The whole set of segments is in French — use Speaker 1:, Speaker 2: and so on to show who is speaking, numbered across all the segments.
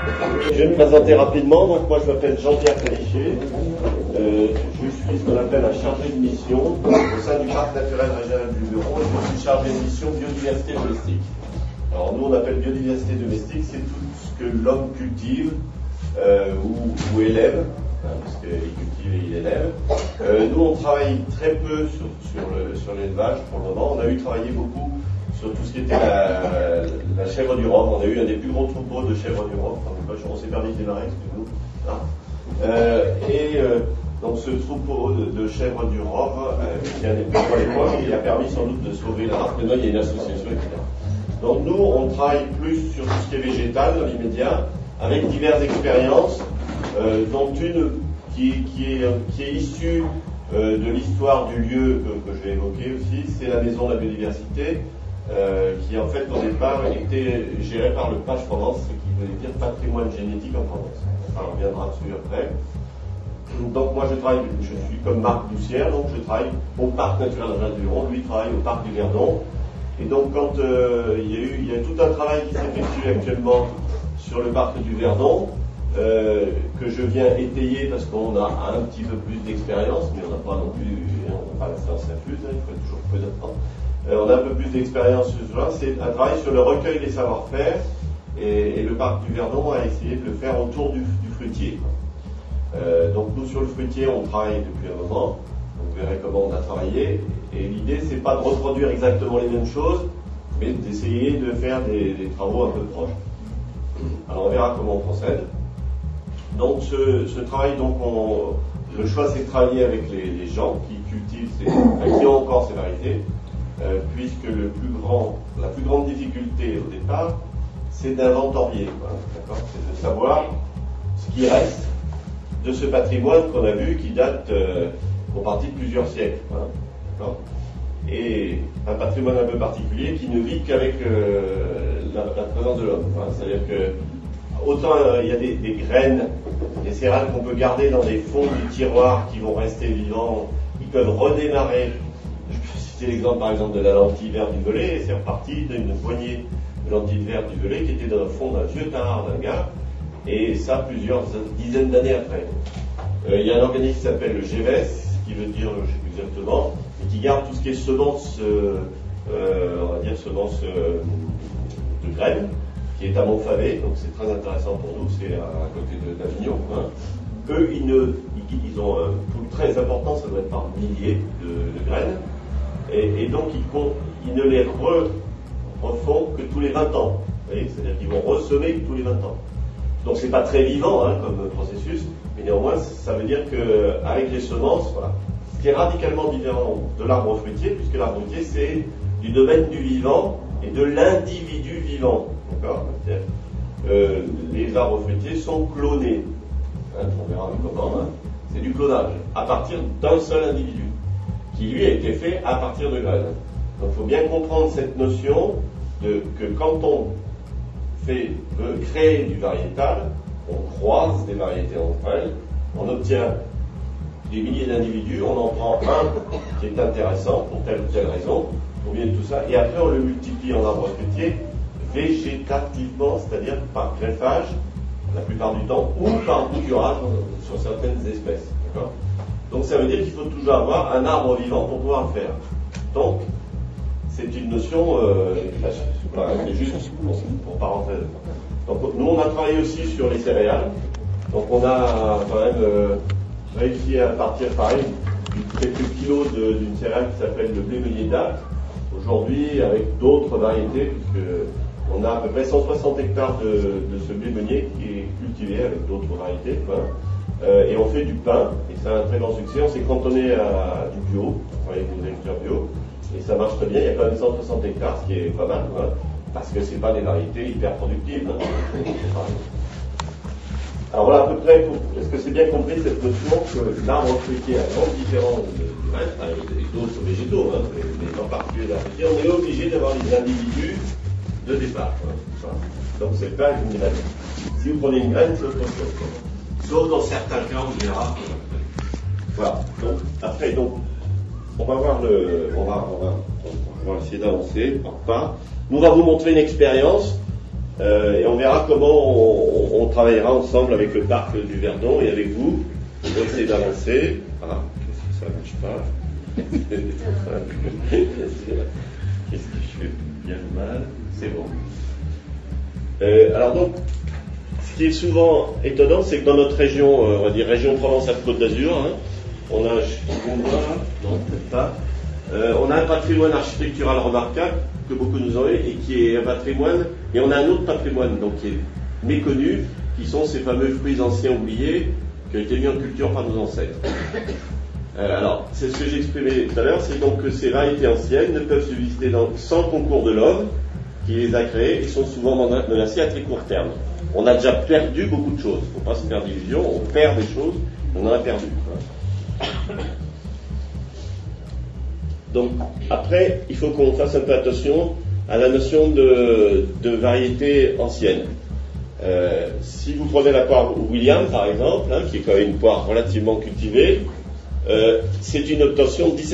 Speaker 1: Je vais me présenter rapidement. Donc moi je m'appelle Jean-Pierre Canichier. Je suis ce qu'on appelle un chargé de mission au sein du parc naturel régional du Luberon et je suis chargé de mission biodiversité domestique. Alors nous on appelle biodiversité domestique, c'est tout ce que l'homme cultive ou élève, parce qu'il cultive et il élève. Nous on travaille très peu sur l'élevage pour le moment. On a travaillé beaucoup sur tout ce qui était la chèvre du Rhum. On a eu un des plus gros troupeaux de chèvres du Rhum. On s'est permis de démarrer, excusez-nous. Donc ce troupeau de chèvres du Rhum, qui est un des plus gros à l'époque, il a permis sans doute de sauver la race. Maintenant il y a une association, etc. Donc nous, on travaille plus sur tout ce qui est végétal dans l'immédiat, avec diverses expériences, dont une qui est issue de l'histoire du lieu que je vais évoquer aussi, c'est la maison de la biodiversité, qui en fait au départ était gérée par le PAGE Provence, ce qui veut dire patrimoine génétique en Provence. Enfin, on reviendra dessus après. Donc moi je suis comme Marc Doucière, donc je travaille au parc naturel régional du Luberon, lui travaille au parc du Verdon. Et donc quand il y a tout un travail qui s'effectue actuellement sur le parc du Verdon, que je viens étayer parce qu'on a un petit peu plus d'expérience, mais on n'a pas non plus, on n'a pas la science infuse, il faut toujours peu de temps. On a un peu plus d'expérience sur cela, c'est un travail sur le recueil des savoir-faire, et le parc du Verdon a essayé de le faire autour du fruitier. Donc nous sur le fruitier on travaille depuis un moment, vous verrez comment on a travaillé, et l'idée c'est pas de reproduire exactement les mêmes choses, mais d'essayer de faire des travaux un peu proches. Alors on verra comment on procède. Donc ce travail, donc le choix c'est de travailler avec les gens qui cultivent, qui ont encore ces variétés, puisque la plus grande difficulté au départ, c'est d'inventorier, d'accord, c'est de savoir ce qui reste de ce patrimoine qu'on a vu qui date en partie de plusieurs siècles, d'accord, et un patrimoine un peu particulier qui ne vit qu'avec la présence de l'homme, c'est-à-dire que autant il y a des graines, des céréales qu'on peut garder dans des fonds du tiroir qui vont rester vivants, qui peuvent redémarrer. Je peux citer l'exemple par exemple de la lentille verte du Velay, et c'est reparti d'une poignée de lentilles vertes du Velay qui était dans le fond d'un vieux tarare d'un gars, et ça plusieurs dizaines d'années après. Il y a un organisme qui s'appelle le GEVES, qui veut dire, je ne sais plus exactement, et qui garde tout ce qui est semences, on va dire semences de graines, qui est à Montfavet, donc c'est très intéressant pour nous, c'est à côté d'Avignon. Eux, ils ont un pool très important, ça doit être par milliers de graines, et donc ils ne les refont que tous les 20 ans. Vous voyez, c'est-à-dire qu'ils vont ressemer tous les 20 ans. Donc c'est pas très vivant comme processus, mais néanmoins ça veut dire qu'avec les semences, voilà, ce qui est radicalement différent de l'arbre fruitier, puisque l'arbre fruitier c'est du domaine du vivant et de l'individu vivant. D'accord, les arbres fruitiers sont clonés. On verra comment. C'est du clonage à partir d'un seul individu, qui lui a été fait à partir de graines. Donc il faut bien comprendre cette notion que quand on veut créer du variétal, on croise des variétés entre elles, on obtient des milliers d'individus, on en prend un qui est intéressant pour telle ou telle raison, ou bien tout ça, et après on le multiplie en arbre fruitier végétativement, c'est-à-dire par greffage, la plupart du temps, ou par bouturage sur certaines espèces. D'accord ? Donc ça veut dire qu'il faut toujours avoir un arbre vivant pour pouvoir le faire. Donc, c'est une notion, c'est juste pour pas rentrer dedans. Donc nous on a travaillé aussi sur les céréales, donc on a quand même réussi à partir pareil de quelques kilos d'une céréale qui s'appelle le blé meunier d'Arc, aujourd'hui avec d'autres variétés, puisque on a à peu près 160 hectares de ce blé meunier qui est cultivé avec d'autres variétés, et on fait du pain, et c'est un très grand succès. On s'est cantonné à du bio, on travaille avec des agriculteurs bio, et ça marche très bien. Il y a quand même 160 hectares, ce qui est pas mal, parce que c'est pas des variétés hyper productives. Alors voilà à peu près, est-ce que c'est bien compris cette notion que l'arbre fruitier a grande différence du reste, et d'autres végétaux, mais en particulier l'arbre fruitier, on est obligé d'avoir les individus de départ. Donc c'est pas une graine. Si vous prenez une graine, c'est autre chose. Sauf dans certains cas, on verra. Voilà. Donc après, on va voir on va essayer d'avancer par pas. Nous, on va vous montrer une expérience Et on verra comment on travaillera ensemble avec le parc du Verdon et avec vous pour essayer d'avancer. Ah, qu'est-ce que ça ne marche pas? Qu'est-ce que je fais bien ou mal? C'est bon. Alors donc, ce qui est souvent étonnant, c'est que dans notre région, on va dire région Provence-Alpes-Côte d'Azur, on a, non, peut-être pas, on a un patrimoine architectural remarquable que beaucoup nous ont eu et qui est un patrimoine, et on a un autre patrimoine donc qui est méconnu, qui sont ces fameux fruits anciens oubliés qui ont été mis en culture par nos ancêtres. Alors, c'est ce que j'exprimais tout à l'heure, c'est donc que ces variétés anciennes ne peuvent subsister sans concours de l'homme qui les a créées et sont souvent menacées à très court terme. On a déjà perdu beaucoup de choses, il ne faut pas se faire d'illusions, on perd des choses, on en a perdu. Donc, après, il faut qu'on fasse un peu attention à la notion de variété ancienne. Si vous prenez la poire William, par exemple, qui est quand même une poire relativement cultivée, c'est une obtention de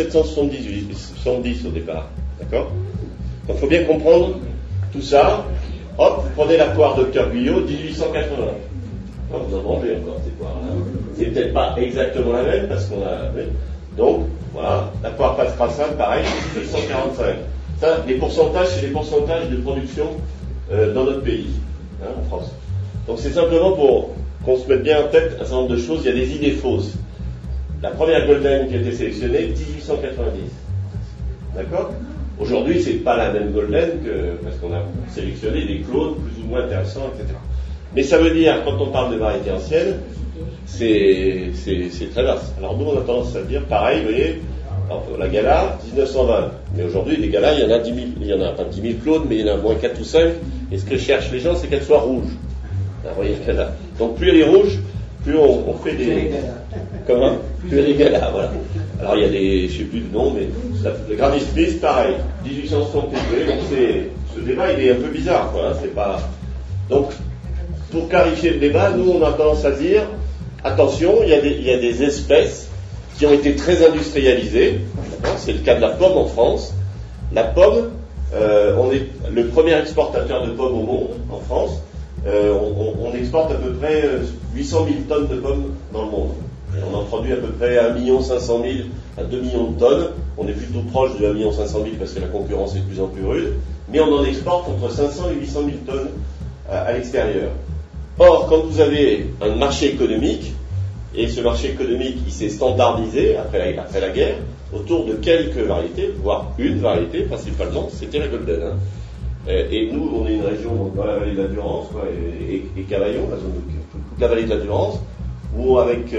Speaker 1: 1770 au départ. D'accord? Donc, il faut bien comprendre tout ça. Hop, vous prenez la poire Dr Guyot, 1880. Vous en mangez encore ces poires-là. C'est peut-être pas exactement la même, parce qu'on a... Donc, voilà, la poire Pastrassin, pareil, 1845. Ça, les pourcentages, c'est les pourcentages de production dans notre pays, en France. Donc c'est simplement pour qu'on se mette bien en tête un certain nombre de choses. Il y a des idées fausses. La première Golden qui a été sélectionnée, 1890. D'accord? Aujourd'hui, c'est pas la même Golden parce qu'on a sélectionné des clones plus ou moins intéressants, etc. Mais ça veut dire, quand on parle de variétés anciennes, c'est très vaste. Alors nous, on a tendance à dire, pareil, vous voyez, alors, la Gala, 1920. Mais aujourd'hui, les Galas, il y en a 10 000, il y en a pas 10 000 clones, mais il y en a moins 4 ou 5. Et ce que cherchent les gens, c'est qu'elles soient rouges. Vous voyez, Gala. Donc plus elle est rouge, plus on fait des... Comment? Plus elle est Gala, voilà. Alors il y a des, je ne sais plus le nom, mais le Granny Smith, pareil, 1860. Donc ce débat, il est un peu bizarre, quoi. C'est pas... Donc, pour clarifier le débat, nous, on a tendance à dire, attention, il y a des espèces qui ont été très industrialisées. C'est le cas de la pomme en France. La pomme, on est le premier exportateur de pommes au monde, en France. On exporte à peu près 800 000 tonnes de pommes dans le monde. Et on en produit à peu près 1 500 000 à 2 millions de tonnes. On est plutôt proche de 1 500 000 parce que la concurrence est de plus en plus rude. Mais on en exporte entre 500 et 800 000 tonnes à l'extérieur. Or, quand vous avez un marché économique, et ce marché économique, il s'est standardisé après la guerre, autour de quelques variétés, voire une variété principalement, c'était la Golden. Et nous, on est une région donc, dans la vallée de la Durance, et Cavaillon, la zone toute la vallée de la Durance, où avec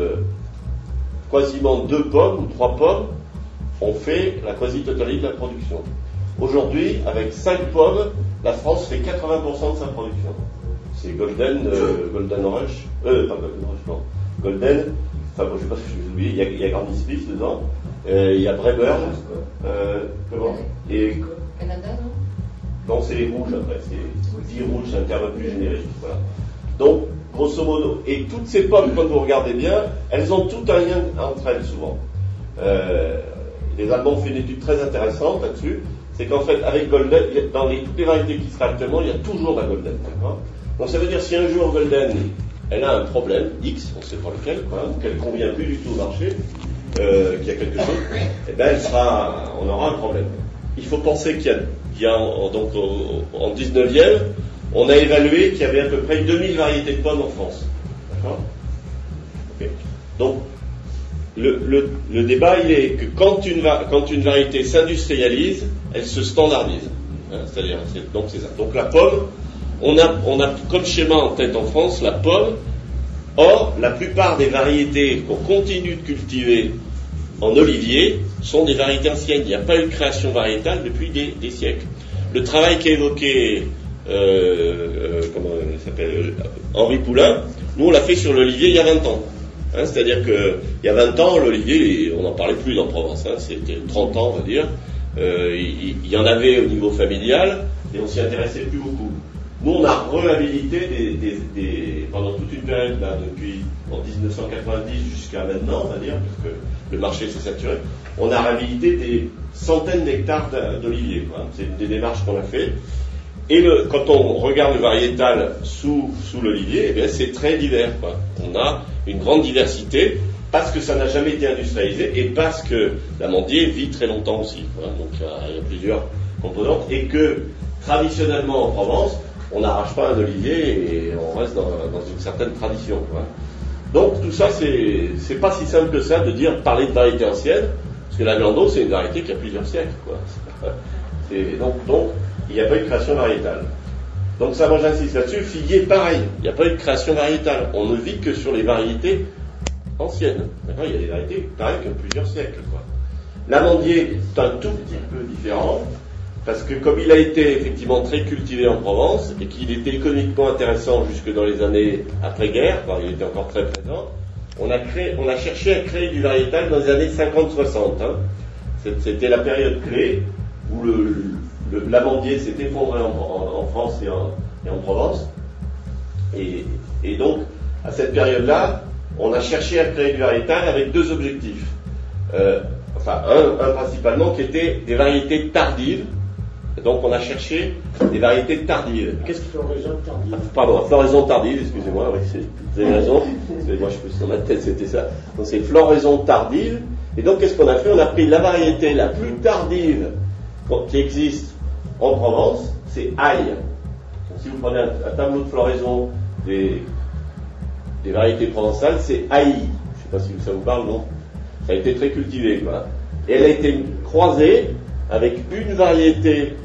Speaker 1: quasiment 2 pommes ou 3 pommes, on fait la quasi-totalité de la production. Aujourd'hui, avec 5 pommes, la France fait 80% de sa production. C'est Golden Rush, pas Golden Rush, non. Golden, enfin bon, je sais pas si je vais oublier, il y a Granny Smith dedans, il y a Braeburn, comment? Et
Speaker 2: Canada, non?
Speaker 1: Non, c'est les rouges après, c'est 10 rouges, c'est un terme plus générique, voilà. Donc, grosso modo, et toutes ces pommes, quand vous regardez bien, elles ont tout un lien entre elles souvent. Les Allemands ont fait une étude très intéressante là-dessus, c'est qu'en fait, avec Golden, dans toutes les variétés qui seraient actuellement, il y a toujours la Golden, d'accord? Donc ça veut dire si un jour Golden, elle a un problème, X, on ne sait pas lequel, qu'elle ne convient plus du tout au marché, qu'il y a quelque chose, eh ben on aura un problème. Il faut penser qu'il y a donc en 19e, on a évalué qu'il y avait à peu près 2000 variétés de pommes en France. D'accord? Okay. Donc, le débat, il est que quand une variété s'industrialise, elle se standardise. C'est-à-dire, c'est ça. Donc la pomme, on a comme schéma en tête en France la pomme. Or, la plupart des variétés qu'on continue de cultiver en olivier sont des variétés anciennes. Il n'y a pas eu de création variétale depuis des siècles. Le travail qu'a évoqué comment il s'appelle, Henri Poulain, nous on l'a fait sur l'olivier il y a 20 ans. C'est-à-dire qu'il y a 20 ans, l'olivier, on n'en parlait plus en Provence, c'était 30 ans on va dire. Il y en avait au niveau familial, mais on s'y intéressait plus beaucoup. Nous, on a réhabilité pendant toute une période, là, depuis en 1990 jusqu'à maintenant, on va dire, parce que le marché s'est saturé, on a réhabilité des centaines d'hectares d'oliviers. C'est une des démarches qu'on a fait. Et quand on regarde le variétal sous l'olivier, eh bien c'est très divers, quoi. On a une grande diversité parce que ça n'a jamais été industrialisé et parce que l'amandier vit très longtemps aussi, quoi. Donc il y a plusieurs composantes et que traditionnellement en Provence, on n'arrache pas un olivier et on reste dans une certaine tradition, quoi. Donc tout ça, c'est pas si simple que ça de parler de variété ancienne, parce que la Glando, c'est une variété qui a plusieurs siècles, quoi. Donc il n'y a pas eu de création variétale. Donc ça, moi j'insiste là-dessus. Figuier, pareil, il n'y a pas eu de création variétale. On ne vit que sur les variétés anciennes. D'accord, il y a des variétés, pareil, qui ont plusieurs siècles, quoi. L'amandier est un tout petit peu différent, parce que comme il a été effectivement très cultivé en Provence, et qu'il était économiquement intéressant jusque dans les années après-guerre, enfin, il était encore très présent, on a cherché à créer du variétal dans les années 50-60. Hein. C'était la période clé où l'amandier s'est effondré en France et en Provence. Et donc, à cette période-là, on a cherché à créer du variétal avec deux objectifs. Un principalement qui était des variétés tardives. Donc on a cherché des variétés tardives.
Speaker 2: Qu'est-ce que floraison tardive?
Speaker 1: Pardon, floraison tardive, excusez-moi, oui, vous avez raison. Moi je suis dans ma tête, c'était ça. Donc c'est floraison tardive. Et donc qu'est-ce qu'on a fait? On a pris la variété la plus tardive qui existe en Provence, c'est ail. Donc, si vous prenez un tableau de floraison des variétés provençales, c'est ail. Je ne sais pas si ça vous parle, non? Ça a été très cultivé, quoi. Et elle a été croisée avec une variété,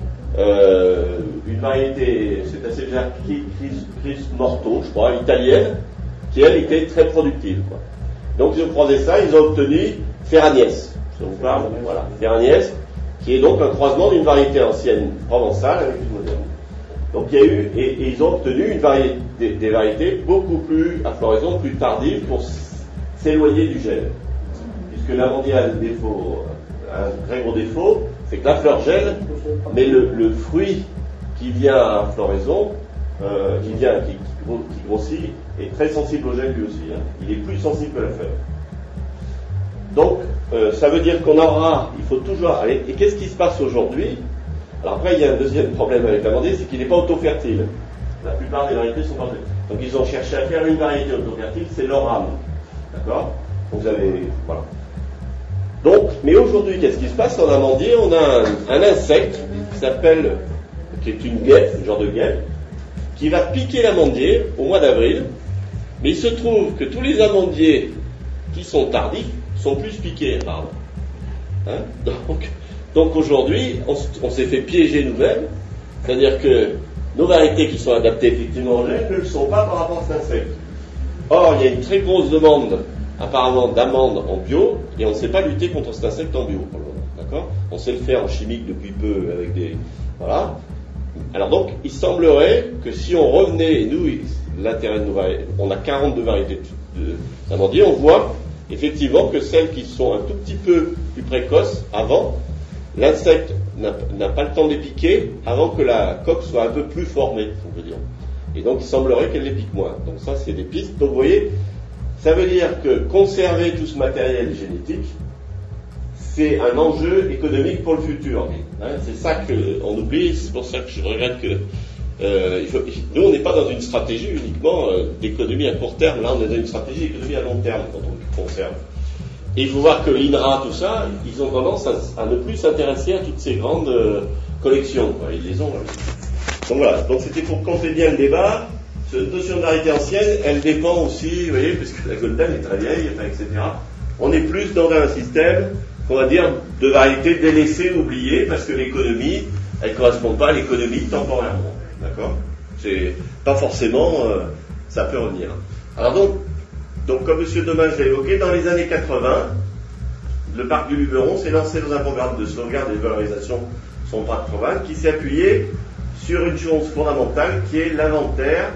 Speaker 1: c'est assez bizarre, Cris Morto, je crois, italienne, qui elle était très productive, quoi. Donc ils ont croisé ça, ils ont obtenu Ferragnès. Ça vous parle? Voilà, Ferragnès, qui est donc un croisement d'une variété ancienne provençale avec une moderne. Donc il y a eu, et ils ont obtenu des variétés beaucoup plus, à floraison plus tardive pour s'éloigner du gel. Puisque l'amandier a un très gros défaut, c'est que la fleur gèle, mais le fruit qui vient à floraison, qui grossit, est très sensible au gel lui aussi. Hein. Il est plus sensible que la fleur. Donc, ça veut dire il faut toujours... Allez, et qu'est-ce qui se passe aujourd'hui? Alors après, il y a un deuxième problème avec l'amandier, c'est qu'il n'est pas auto-fertile. La plupart des variétés sont pas fertiles. Donc ils ont cherché à faire une variété auto-fertile, c'est l'orame. D'accord? Donc vous avez... Voilà. Donc, mais aujourd'hui, qu'est-ce qui se passe en amandier? On a un insecte qui est une guêpe, un genre de guêpe, qui va piquer l'amandier au mois d'avril, mais il se trouve que tous les amandiers qui sont tardifs sont plus piqués, apparemment. Hein? Donc aujourd'hui, on s'est fait piéger nous-mêmes, c'est-à-dire que nos variétés qui sont adaptées effectivement au gel ne le sont pas par rapport à cet insecte. Or, il y a une très grosse demande apparemment d'amandes en bio, et on ne sait pas lutter contre cet insecte en bio pour le moment, d'accord? On sait le faire en chimique depuis peu avec des... Voilà. Alors donc, il semblerait que si on revenait, et nous, l'intérêt de nos variétés, on a 42 variétés d'amandiers, on voit effectivement que celles qui sont un tout petit peu plus précoces, avant, l'insecte n'a pas le temps de les piquer avant que la coque soit un peu plus formée, on veut dire. Et donc, il semblerait qu'elle les pique moins. Donc ça, c'est des pistes. Donc vous voyez, ça veut dire que conserver tout ce matériel génétique, c'est un enjeu économique pour le futur. Hein, c'est ça qu'on oublie, c'est pour ça que je regrette que... nous, on n'est pas dans une stratégie uniquement d'économie à court terme, là on est dans une stratégie d'économie à long terme quand on conserve. Et il faut voir que l'INRA, tout ça, ils ont tendance à ne plus s'intéresser à toutes ces grandes collections. Quoi. Ils les ont. Donc voilà, donc c'était pour compter bien le débat. Cette notion de variété ancienne, elle dépend aussi, vous voyez, parce que la Golden est très vieille, etc. On est plus dans un système, on va dire, de variété délaissée, oubliée, parce que l'économie, elle ne correspond pas à l'économie temporairement. D'accord? C'est pas forcément, ça peut revenir. Alors donc comme M. Dommage l'a évoqué, dans les années 80, le parc du Luberon s'est lancé dans un programme de sauvegarde et de valorisation de son parc provincial qui s'est appuyé sur une chose fondamentale qui est l'inventaire,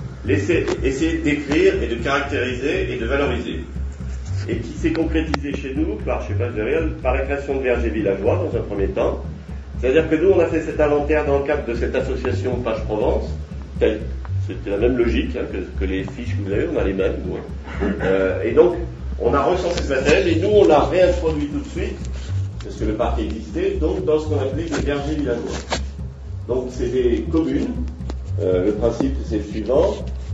Speaker 1: essayer d'écrire et de caractériser et de valoriser. Et qui s'est concrétisé chez nous par la création de vergers villageois dans un premier temps. C'est-à-dire que nous, on a fait cet inventaire dans le cadre de cette association Page Provence. C'était la même logique hein, que les fiches que vous avez, on a les mêmes. Nous. Et donc, on a recensé ce matériel et nous, on l'a réintroduit tout de suite, parce que le parc existait, donc dans ce qu'on appelait les vergers villageois. Donc c'est des communes. Le principe c'est le suivant.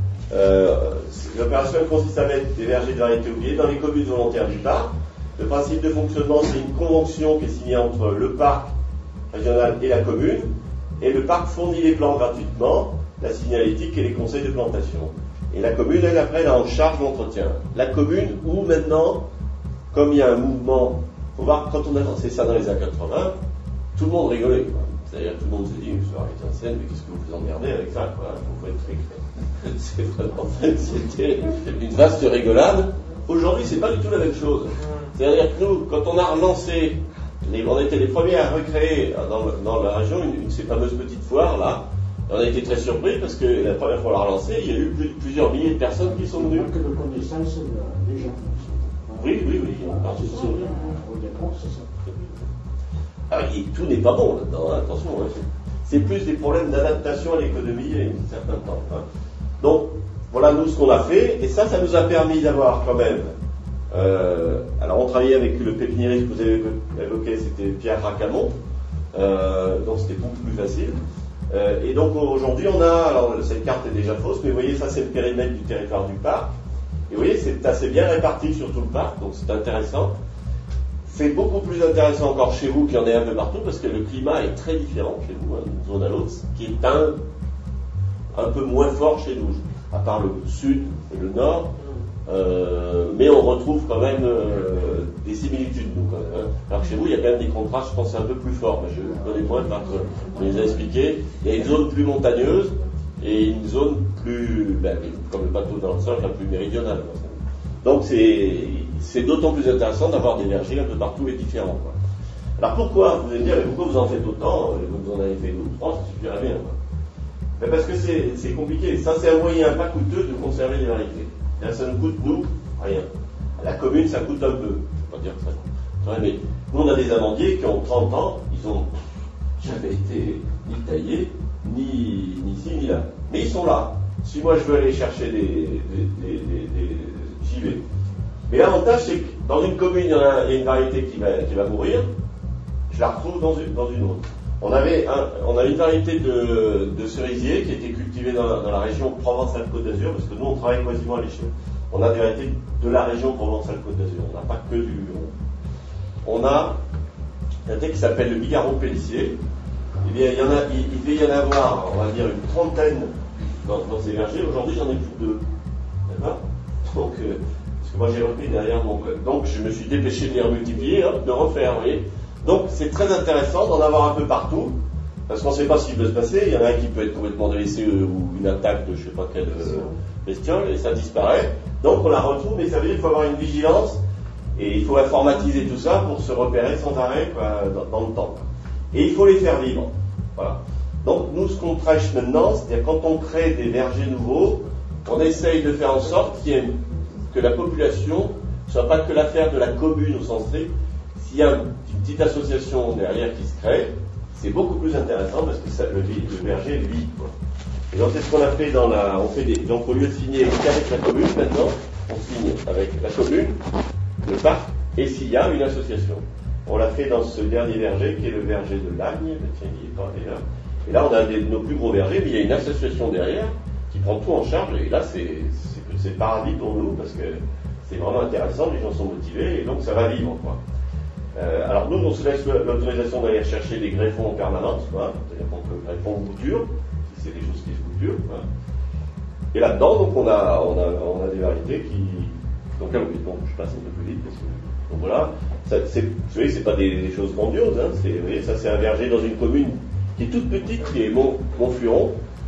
Speaker 1: L'opération consiste à mettre des vergers de variétés oubliées dans les communes volontaires du parc. Le principe de fonctionnement, c'est une convention qui est signée entre le parc régional et la commune. Et le parc fournit les plans gratuitement, la signalétique et les conseils de plantation. Et la commune, elle, après, elle a en charge l'entretien. La commune, où maintenant, comme il y a un mouvement, il faut voir, quand on a lancé ça dans les années 80, tout le monde rigolait, quoi. C'est-à-dire, tout le monde s'est dit, je vais arrêter en scène, mais qu'est-ce que vous vous emmerdez avec ça, quoi. Faut être très... C'est vraiment... C'était une vaste rigolade. Aujourd'hui, c'est pas du tout la même chose. C'est-à-dire que nous, quand on a relancé, on était les premiers à recréer dans la région ces fameuses petites foires, là. On a été très surpris parce que la première fois on l'a relancé, il y a eu plusieurs milliers de personnes qui sont venues.
Speaker 2: Que de connaissances des gens.
Speaker 1: Oui.
Speaker 2: Au départ, c'est ça.
Speaker 1: Ah, tout n'est pas bon là-dedans, hein, attention. Hein. C'est plus des problèmes d'adaptation à l'économie il y a un certain temps. Hein. Donc, voilà nous ce qu'on a fait, et ça nous a permis d'avoir quand même. Alors, on travaillait avec le pépiniériste que vous avez évoqué, c'était Pierre Racamon, donc c'était beaucoup plus facile. Et donc aujourd'hui, on a, alors cette carte est déjà fausse, mais vous voyez, ça c'est le périmètre du territoire du parc. Et vous voyez, c'est assez bien réparti sur tout le parc, donc c'est intéressant. C'est beaucoup plus intéressant encore chez vous qu'il y en ait un peu partout, parce que le climat est très différent chez vous, d'une zone à l'autre, qui est un peu moins fort chez nous, à part le sud et le nord. Mais on retrouve quand même des similitudes, nous, quand même, hein. Alors que chez vous, il y a quand même des contrastes, je pense, un peu plus forts, mais je connais moins parce qu'on les a expliqués. Il y a une zone plus montagneuse et une zone plus, comme le bateau dans le sol, plus méridionale. Donc c'est d'autant plus intéressant d'avoir des vergers un peu partout et différents, quoi. Alors pourquoi, vous allez me dire, mais pourquoi vous en faites autant? Vous en avez fait 2 ou 3, ça suffirait bien, quoi. Parce que c'est compliqué. Ça, c'est un moyen pas coûteux de conserver les variétés. Ça nous coûte, nous, rien. À la commune, ça coûte un peu. Je ne vais pas dire que ça coûte rien, mais nous, on a des amandiers qui ont 30 ans, ils n'ont jamais été ni taillés, ni ici, ni là. Mais ils sont là. Si moi, je veux aller chercher j'y vais. Mais l'avantage, c'est que dans une commune, il y a une variété qui va mourir, je la retrouve dans une autre. On a une variété de cerisier qui a été cultivée dans la région Provence-Alpes-Côte d'Azur, parce que nous on travaille quasiment à l'échelle. On a des variétés de la région Provence-Alpes-Côte d'Azur, on n'a pas que du Luron. On a un variété qui s'appelle le Bigarreau-Pellissier. Eh bien, il devait y en avoir, on va dire, une trentaine dans ces vergers. Aujourd'hui, j'en ai plus que 2. D'accord ? Donc, parce que moi j'ai repris derrière mon code. Donc, je me suis dépêché de les remultiplier, de refaire, vous voyez. Donc c'est très intéressant d'en avoir un peu partout, parce qu'on ne sait pas ce qui peut se passer. Il y en a un qui peut être complètement délaissé ou une attaque de je ne sais pas quelle bestiole, et ça disparaît. Donc on la retrouve, mais ça veut dire qu'il faut avoir une vigilance, et il faut informatiser tout ça pour se repérer sans arrêt, quoi, dans le temps. Et il faut les faire vivre. Voilà. Donc nous, ce qu'on prêche maintenant, c'est-à-dire quand on crée des vergers nouveaux, on essaye de faire en sorte que la population ne soit pas que l'affaire de la commune au sens strict. S'il y a une petite association derrière qui se crée, c'est beaucoup plus intéressant parce que le verger vit, quoi. Et donc c'est ce qu'on a fait donc au lieu de signer qu'avec la commune, maintenant, on signe avec la commune, le parc, et s'il y a une association. On l'a fait dans ce dernier verger qui est le verger de Lagne, tiens, il est pas là. Et là on a nos plus gros vergers, mais il y a une association derrière qui prend tout en charge, et là c'est paradis pour nous parce que c'est vraiment intéressant, les gens sont motivés, et donc ça va vivre, quoi. Alors nous, on se laisse l'autorisation d'aller chercher des greffons en permanence, voilà, c'est-à-dire qu'on peut greffon ou bouture, si c'est des choses qui se bouturent. Voilà. Et là-dedans, donc on a des variétés qui. Donc là, oui, bon, je passe un peu plus vite parce que. Donc voilà, vous voyez, c'est pas des choses grandioses, hein, vous voyez, ça c'est un verger dans une commune qui est toute petite, qui est Montfuron.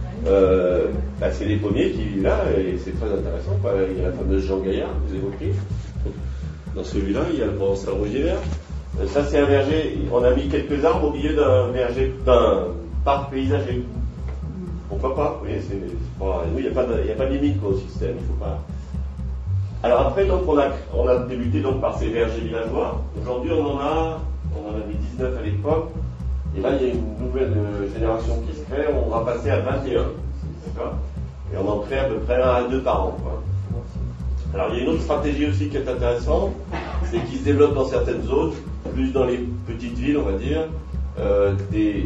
Speaker 1: C'est des pommiers qui vivent là, et c'est très intéressant, quoi. Il y a la fameuse Jean Gaillard, que vous évoquez. Dans celui-là, il y a le Provençal Rougier Vert. Ça, c'est un verger. On a mis quelques arbres au milieu d'un parc paysager. Pourquoi pas? Vous voyez, il n'y a pas de limite, quoi, au système. Il faut pas. Alors après, donc, on a débuté donc par ces vergers villageois. Aujourd'hui, on en avait 19 à l'époque. Et là, il y a une nouvelle génération qui se crée. On va passer à 21. D'accord? Et on en crée à peu près 1 à 2 par an, quoi. Alors il y a une autre stratégie aussi qui est intéressante, c'est qu'il se développe dans certaines zones, plus dans les petites villes, on va dire, des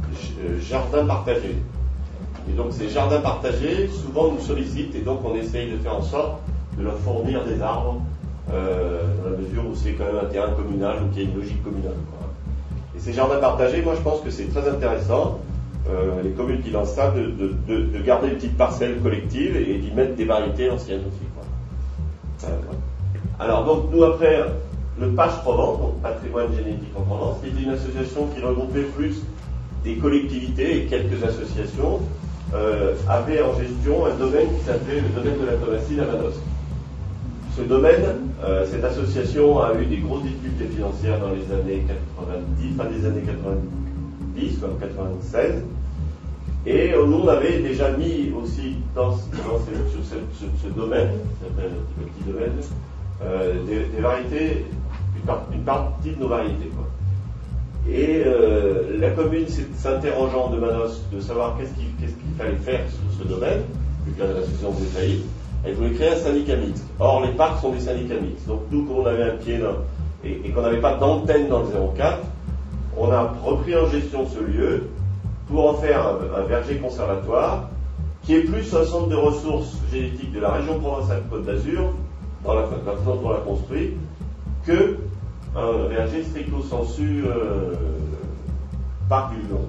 Speaker 1: jardins partagés. Et donc ces jardins partagés, souvent nous sollicitent et donc on essaye de faire en sorte de leur fournir des arbres dans la mesure où c'est quand même un terrain communal ou qu'il y a une logique communale. Et ces jardins partagés, moi je pense que c'est très intéressant, les communes qui lancent ça, de garder une petite parcelle collective et d'y mettre des variétés anciennes aussi. Alors donc nous après, le PACH Provence, donc Patrimoine Génétique en Provence, qui était une association qui regroupait plus des collectivités et quelques associations, avait en gestion un domaine qui s'appelait le domaine de la Thomasine à Manosque. Ce domaine, cette association a eu des grosses difficultés financières dans les années 90, fin des années 90, comme 96, et nous on avait déjà mis aussi sur ce domaine, qui s'appelle le petit domaine, des variétés, une partie de nos variétés, quoi. Et la commune s'interrogeant de Manosque de savoir qu'est-ce qu'il fallait faire sur ce domaine, vu que l'association voulait faillir, elle voulait créer un syndicat mixte. Or, les parcs sont des syndicats mixtes. Donc, nous, comme on avait un pied et qu'on n'avait pas d'antenne dans le 04, on a repris en gestion ce lieu pour en faire un verger conservatoire qui est plus un centre de ressources génétiques de la région Provence-Alpes-Côte d'Azur, dans la façon dont on l'a construit, que un verger stricto sensu parc du Lion.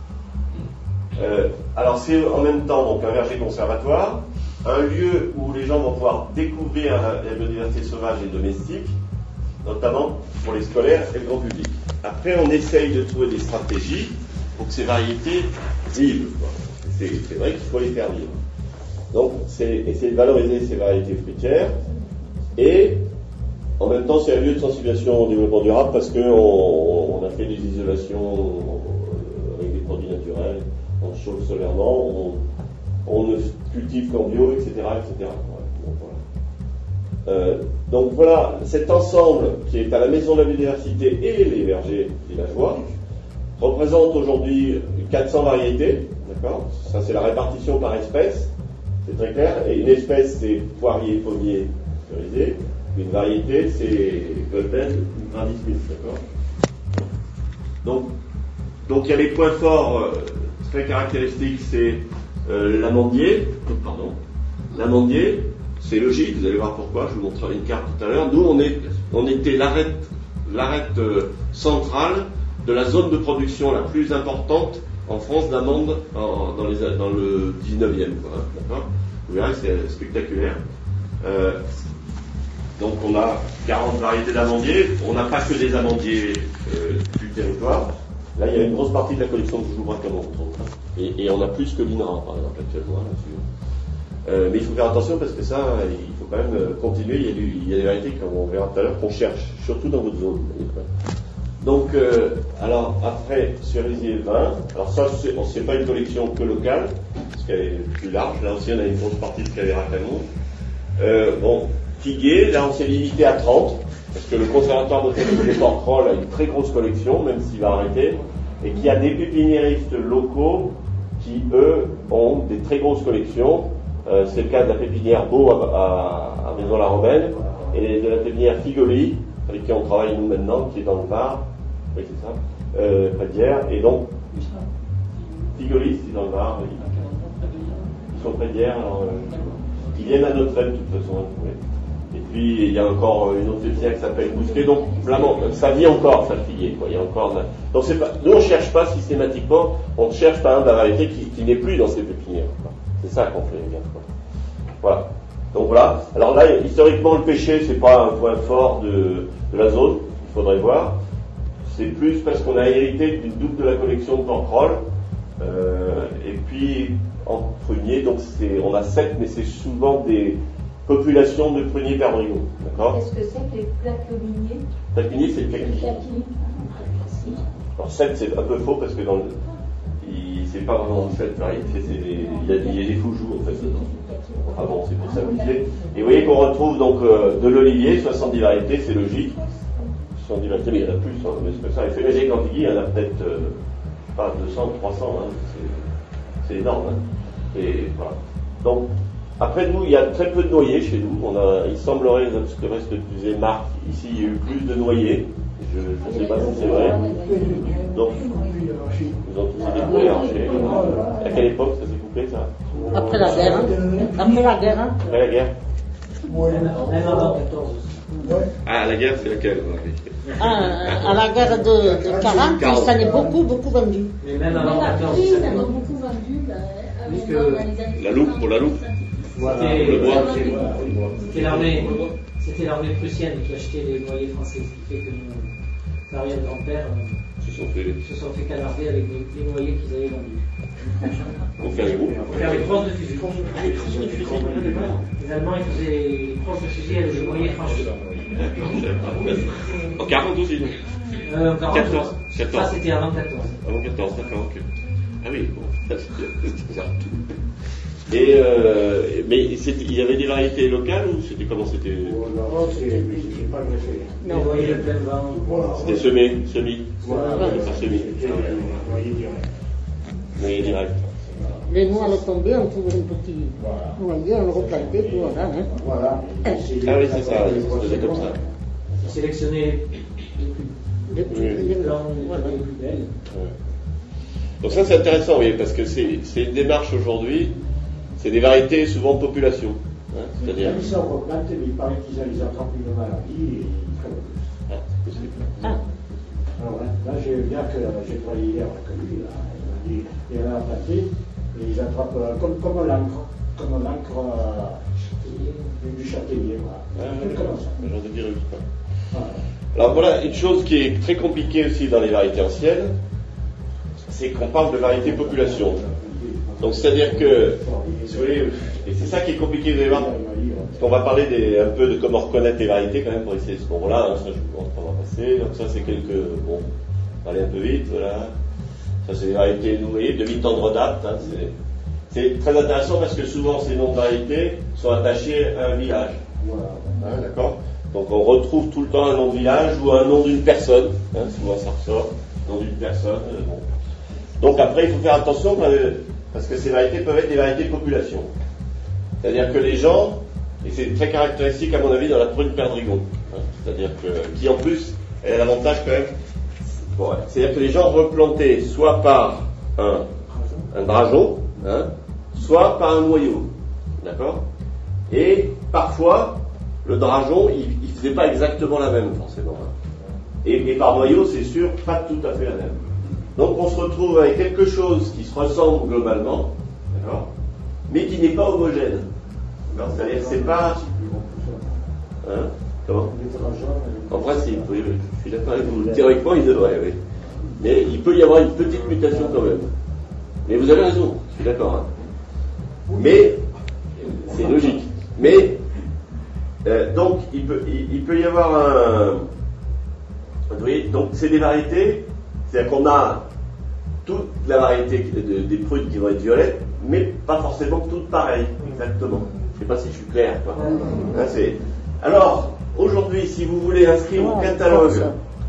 Speaker 1: Alors c'est en même temps donc un verger conservatoire, un lieu où les gens vont pouvoir découvrir la biodiversité sauvage et domestique, notamment pour les scolaires et le grand public. Après, on essaye de trouver des stratégies pour que ces variétés vivent. C'est vrai qu'il faut les faire vivre. Donc, c'est essayer de valoriser ces variétés fruitières et en même temps, c'est un lieu de sensibilisation au développement durable parce qu'on a fait des isolations avec des produits naturels, on chauffe solairement, on ne cultive qu'en bio, etc. etc. Donc voilà, cet ensemble qui est à la Maison de la Biodiversité et les vergers villageois représente aujourd'hui 400 variétés, d'accord ? Ça c'est la répartition par espèce, c'est très clair, et une espèce c'est poirier, pommier, cerisé. Une variété, c'est Golden ou Granny Smith, d'accord ? Donc il y a les points forts très caractéristiques, c'est l'amandier, L'amandier, c'est logique, vous allez voir pourquoi, je vous montrerai une carte tout à l'heure. Nous, on était l'arête centrale de la zone de production la plus importante en France d'amandes dans le 19e, quoi, d'accord ? Vous verrez, c'est spectaculaire. Donc on a 40 variétés d'amandiers, on n'a pas que des amandiers du territoire. Là il y a une grosse partie de la collection de Joujoubrin comme on retrouve. Et on a plus que l'INRA par exemple actuellement là-dessus. Mais il faut faire attention parce que ça, il faut quand même continuer, il y a des variétés comme on verra tout à l'heure qu'on cherche, surtout dans votre zone. Donc alors après cerisier vin, alors ça c'est pas une collection que locale, parce qu'elle est plus large, là aussi on a une grosse partie de Cavéra Canon. Figuier, là on s'est limité à 30, parce que le conservatoire botanique des Porquerolles a une très grosse collection, même s'il va arrêter, et qu'il y a des pépiniéristes locaux qui, eux, ont des très grosses collections. C'est le cas de la pépinière Beau à Maison-la-Romaine, et de la pépinière Figoli, avec qui on travaille nous maintenant, qui est dans le Var, oui c'est ça, près d'hier, et donc Figoli, c'est dans le Var, ils sont près d'hier, alors ils viennent à notre aide de toute façon. Et puis il y a encore une autre pépinière qui s'appelle Bousquet, donc vraiment ça vit encore ça figuier, quoi. Il y a encore donc c'est pas, nous on cherche pas systématiquement, on cherche par exemple la variété qui n'est plus dans ces pépinières, quoi. C'est ça qu'on fait bien, quoi. Voilà. Donc voilà. Alors là historiquement le pêcher c'est pas un point fort de la zone, il faudrait voir. C'est plus parce qu'on a hérité d'une double de la collection de Porquerolles, et puis en prunier, donc on a 7, mais c'est souvent des populations de pruniers perdrigaux, d'accord ?
Speaker 3: Qu'est-ce que c'est que les plaqueminiers ?
Speaker 1: Plaqueminier, c'est le plaqueminier. Alors 7, c'est un peu faux parce que c'est pas vraiment 7 variétés, il y a des foujous en fait dedans. Ah bon, c'est pour ça que vous disiez. Et vous voyez qu'on retrouve donc de l'olivier, 70 variétés, c'est logique. 70 variétés, mais il y en a plus, hein, mais c'est comme ça. Et Fémézé Cantillí, il y en a peut-être pas 200, 300, hein, c'est énorme. Hein. Et voilà. Donc, après nous, il y a très peu de noyers chez nous. Il semblerait, ce que reste disait Marc, ici il y a eu plus de noyers. Je ne sais pas si c'est vrai. Donc, ils ont tous été coupé, Archer. À quelle époque ça s'est coupé, ça?
Speaker 4: Après la guerre. Après la guerre.
Speaker 1: Après la guerre?
Speaker 2: Même avant 14 aussi.
Speaker 1: Ah, la guerre, c'est laquelle?
Speaker 4: À la guerre de 40, ça n'est beaucoup vendu.
Speaker 2: Mais même
Speaker 3: Mais
Speaker 2: avant
Speaker 3: la
Speaker 2: 14
Speaker 3: prise,
Speaker 2: ça
Speaker 3: elle a
Speaker 2: commence.
Speaker 3: beaucoup vendu.
Speaker 2: Puisque
Speaker 3: dans les années
Speaker 1: la loupe, pour la loupe.
Speaker 2: C'était l'armée prussienne qui achetait les noyers français, ce qui fait que nos arrière-grands-pères se sont fait canarder avec les noyers qu'ils avaient vendus.
Speaker 1: Pour faire les groupes.
Speaker 2: Pour faire les crosses de fusil. Les Allemands, ils faisaient les crosses de fusil avec les noyers franchis.
Speaker 1: En 40 aussi, donc.
Speaker 2: En 40,
Speaker 1: 14.
Speaker 2: Ça, c'était avant 14.
Speaker 1: Avant 14, d'accord, ok. Ah oui, bon, c'est ça. Et mais il y avait des variétés locales ou c'était comment c'était?
Speaker 2: Non, c'est pas greffé. Les noyers de plein vent.
Speaker 1: C'était semis. Par semis. Noyer direct.
Speaker 4: Les noix le tombaient, on trouvait un petit noyer, on le replantait, puis voilà. Hein.
Speaker 2: Voilà.
Speaker 1: Ah oui, c'est ça, ça faisait comme ça.
Speaker 2: Sélectionner
Speaker 4: Les
Speaker 2: blancs,
Speaker 4: voilà.
Speaker 2: les plus belles.
Speaker 1: Ouais. Donc ça c'est intéressant, oui, parce que c'est une démarche aujourd'hui, c'est des variétés souvent de population. Hein, c'est-à-dire.
Speaker 2: Ils sont replantés, mais il paraît qu'ils attrapent une maladie et ils crèvent plus.
Speaker 1: Ah, c'est possible.
Speaker 2: Alors là, j'ai bien que j'ai travaillé hier avec lui, là, il m'a dit, il y en a planté, et ils attrapent comme l'encre du châtaignier. Voilà. Comme ça.
Speaker 1: Genre de virus, quoi.
Speaker 2: Voilà.
Speaker 1: Alors voilà, une chose qui est très compliquée aussi dans les variétés anciennes, c'est qu'on parle de variété population. Donc c'est-à-dire que, si vous voulez, et c'est ça qui est compliqué, vous allez voir, parce qu'on va parler un peu de comment reconnaître les variétés quand même pour essayer ce moment-là, hein, ça je vous montre pas passer, donc ça c'est bon, on va aller un peu vite, voilà. Ça c'est des variétés, vous voyez, de mi-tendre date, hein, c'est très intéressant parce que souvent ces noms de variétés sont attachés à un village. Hein, d'accord? Donc on retrouve tout le temps un nom de village ou un nom d'une personne, hein, souvent ça ressort, nom d'une personne, bon. Donc après il faut faire attention parce que ces variétés peuvent être des variétés de population. C'est-à-dire que les gens, et c'est très caractéristique à mon avis dans la prune Perdrigon, hein, c'est-à-dire que, qui en plus a l'avantage quand même, bon, c'est-à-dire que les gens replantaient soit par un drageon, hein, soit par un noyau, d'accord? Et parfois, le drageon, il faisait pas exactement la même forcément. Hein. Et par noyau, c'est sûr, pas tout à fait la même. Donc on se retrouve avec quelque chose qui se ressemble globalement, d'accord, mais qui n'est pas homogène. C'est-à-dire que c'est pas... Hein, comment? En principe, oui, je suis d'accord avec vous. Théoriquement, il devrait, oui. Mais il peut y avoir une petite mutation quand même. Mais vous avez raison, je suis d'accord. Hein. Mais, c'est logique. Mais, donc, il peut y avoir un... Vous voyez, donc c'est des variétés, c'est-à-dire qu'on a toute la variété des prunes qui vont être violettes, mais pas forcément toutes pareilles, exactement. Je ne sais pas si je suis clair, quoi. Hein, alors, aujourd'hui, si vous voulez inscrire au catalogue,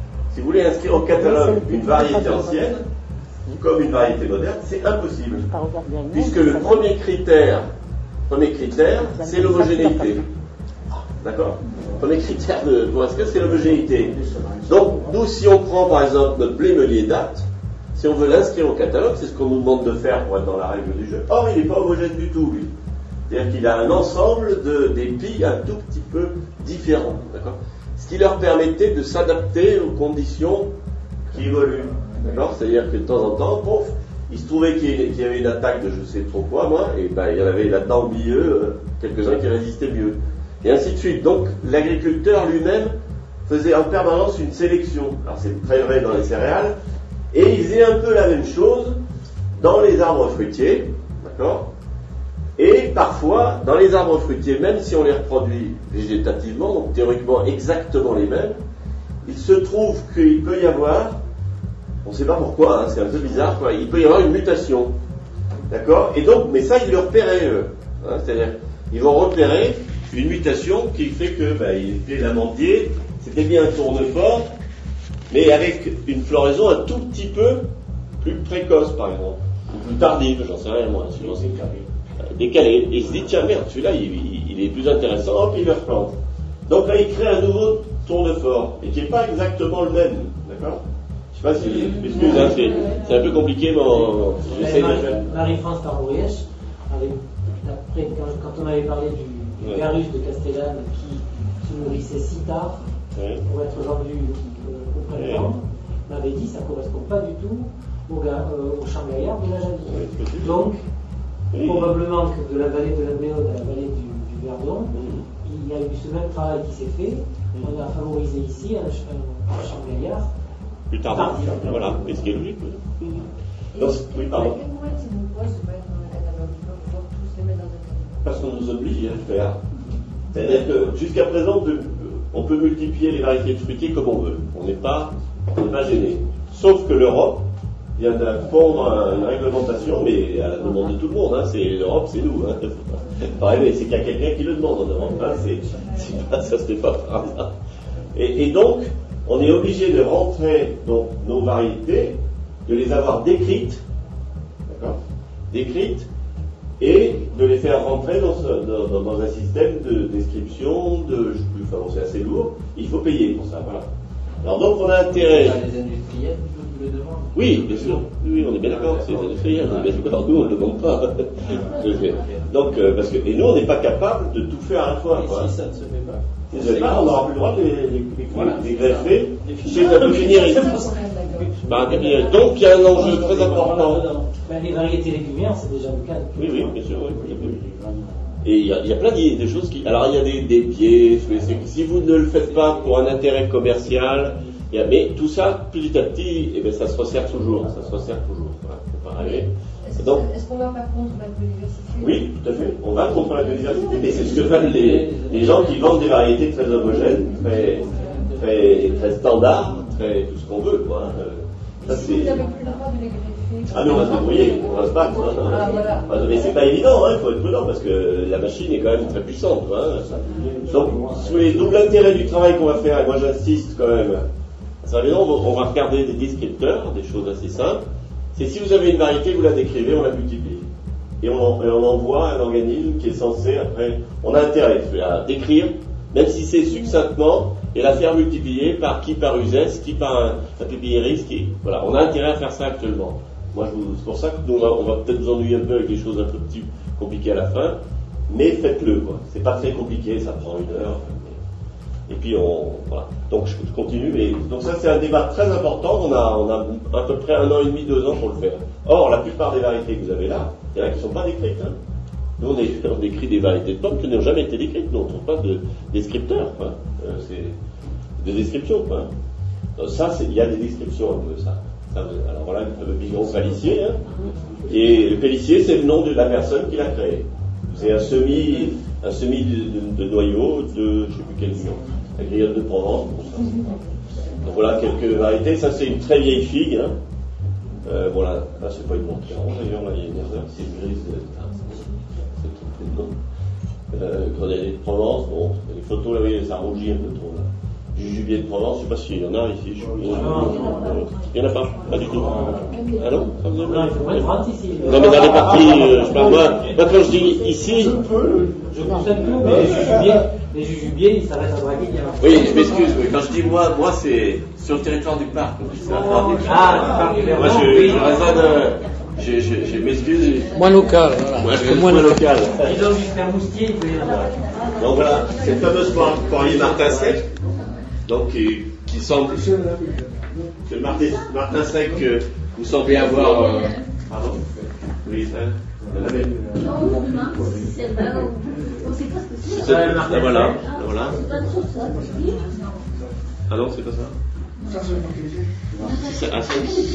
Speaker 1: une variété ancienne, comme une variété moderne, c'est impossible. Puisque le premier critère, c'est l'homogénéité. D'accord? Le premier critère pour inscrire, c'est l'homogénéité. Donc, nous, si on prend par exemple notre Blémelier date, si on veut l'inscrire au catalogue, c'est ce qu'on nous demande de faire pour être dans la règle du jeu. Or, il n'est pas homogène du tout, lui. C'est-à-dire qu'il a un ensemble d'épis un tout petit peu différents. D'accord? Ce qui leur permettait de s'adapter aux conditions qui évoluent. D'accord? C'est-à-dire que de temps en temps, il se trouvait qu'il y avait une attaque de je sais trop quoi, moi, et ben, il y en avait là-dedans au milieu quelques-uns qui résistaient mieux. Et ainsi de suite. Donc, l'agriculteur lui-même faisait en permanence une sélection. Alors, c'est très vrai dans les céréales, et il faisait un peu la même chose dans les arbres fruitiers, d'accord? Et parfois, dans les arbres fruitiers, même si on les reproduit végétativement, donc théoriquement exactement les mêmes, il se trouve qu'il peut y avoir, on ne sait pas pourquoi, hein, c'est un peu bizarre, quoi, il peut y avoir une mutation, d'accord? Et donc, mais ça, ils le repéraient, eux. Hein, c'est-à-dire, ils vont repérer une mutation qui fait que, il était l'amandier, c'était bien un tournefort, mais avec une floraison un tout petit peu plus précoce, par exemple, ou plus tardive, j'en sais rien, moi, décalé. Et il se dit, tiens, merde, celui-là, il est plus intéressant, hop, il le replante. Donc là, il crée un nouveau tournefort, et qui n'est pas exactement le même, d'accord? sais pas si, excuse, hein, c'est un peu compliqué, mais j'essaie de faire.
Speaker 5: Marie-France Carouèche, quand on avait parlé du Garus de Castellane qui nourrissait si tard pour être vendu au printemps, m'avait dit que ça ne correspond pas du tout au champ gaillard de la Jalousie. Donc, probablement que de la vallée de la Béode à la vallée du Verdon, il y a eu ce même travail qui s'est fait. On a favorisé ici un champ gaillard.
Speaker 1: Plus tard, voilà, et ce qui est logique. Donc, oui, pardon. Parce qu'on nous oblige à le faire. C'est-à-dire que jusqu'à présent, on peut multiplier les variétés de fruitiers comme on veut. On n'est pas gêné. Sauf que l'Europe vient d'apprendre une réglementation, mais à la demande de tout le monde. Hein. L'Europe, c'est nous. Hein. Pareil, c'est qu'il y a quelqu'un qui le demande en Europe. Hein. Ça se fait pas par hasard. Et donc, on est obligé de rentrer donc, nos variétés, de les avoir décrites, d'accord, décrites, et de les faire rentrer dans un système de description, c'est assez lourd, il faut payer pour ça, voilà. Alors donc on a intérêt...
Speaker 5: Les industriels qui le demandent.
Speaker 1: Oui, bien sûr, oui, on est bien d'accord, c'est les industriels, on est bien d'accord, nous on ne le demande pas. Donc, parce que, et nous on n'est pas capable de tout faire à la fois.
Speaker 5: Et si ça ne se fait pas?
Speaker 1: Si ça ne se fait pas, on n'aura plus le droit de les greffer chez la boucherie. Donc il y a un enjeu très important.
Speaker 5: Les variétés légumières, c'est déjà le cas.
Speaker 1: Oui, bien sûr. Oui. Et il y a plein de choses qui... Alors il y a des biais, si vous ne le faites pas pour un intérêt commercial, mais tout ça, petit à petit, ça se resserre toujours. Voilà, faut pas rêver.
Speaker 3: Est-ce qu'on va pas contre la biodiversité?
Speaker 1: Oui, tout à fait. On va contre la biodiversité, mais c'est ce que veulent les gens qui vendent des variétés très homogènes, très standards, très tout ce qu'on veut, quoi.
Speaker 3: Ça, si vous n'avez plus le droit de les greffer.
Speaker 1: Ah mais on va se débrouiller, on va se battre.
Speaker 3: Ah, voilà.
Speaker 1: Mais c'est pas évident, il faut être prudent parce que la machine est quand même très puissante. Donc, d'où l'intérêt du travail qu'on va faire, et moi j'insiste quand même. Ça va on va regarder des descripteurs, des choses assez simples. C'est si vous avez une variété, vous la décrivez, on la multiplie. Et on envoie un organisme qui est censé, après, on a intérêt à décrire, même si c'est succinctement, et la faire multiplier par USES, qui par un pépiniériste, voilà, on a intérêt à faire ça actuellement. Moi, c'est pour ça que nous, on va peut-être vous ennuyer un peu avec des choses un peu plus compliquées à la fin, mais faites-le, quoi. C'est pas très compliqué, ça prend 1 heure. Et puis voilà. Donc je continue, mais donc ça c'est un débat très important. On a à peu près 1 an et demi, 2 ans pour le faire. Or, la plupart des variétés que vous avez là, il y en a qui ne sont pas décrites. Hein. Nous, on écrit des variétés de pommes qui n'ont jamais été décrites. Nous, on ne trouve pas de descripteurs. C'est de descriptions. Ça, il y a des descriptions un peu, ça. Alors voilà, le fameux bigon palissier. Hein. Et le palissier, c'est le nom de la personne qui l'a créé. C'est un semis de noyau de, je ne sais plus quel nom, la griotte de Provence. Donc voilà quelques variétés. Ça, c'est une très vieille figue. Hein. Voilà, là, c'est pas une montre d'ailleurs, là, il y a une erreur, c'est une grise. C'est tout le nom. Grenadier de Provence, bon, les photos, là, oui, ça rougit un peu trop, là. Jujubier de Provence, je ne sais pas s'il y en a ici. Il n'y en a pas du tout. Ah non?
Speaker 5: Non, il faut être ici.
Speaker 1: Non, mais dans les parties, je sais pas, moi, quand je dis ici.
Speaker 5: Je pousse un peu, mais les jujubiers, ils s'arrêtent à Draguignan.
Speaker 1: Oui, je m'excuse, mais quand je dis moi, c'est sur le territoire du parc.
Speaker 5: Ah,
Speaker 1: moi, je raisonne. Je m'excuse.
Speaker 4: Moins local, voilà.
Speaker 1: Moi, je suis moins local.
Speaker 5: Ils ont dû faire moustier, il peut y en avoir.
Speaker 1: Donc voilà, c'est le fameux poirier Martin Sec. Donc, qui semble. Que Martin Sec, vous semblez avoir. Pardon? Oui, ça.
Speaker 3: Non, c'est vrai. On sait pas ce que c'est.
Speaker 1: La voilà. Ah non, c'est pas ça.
Speaker 6: Ça, c'est pas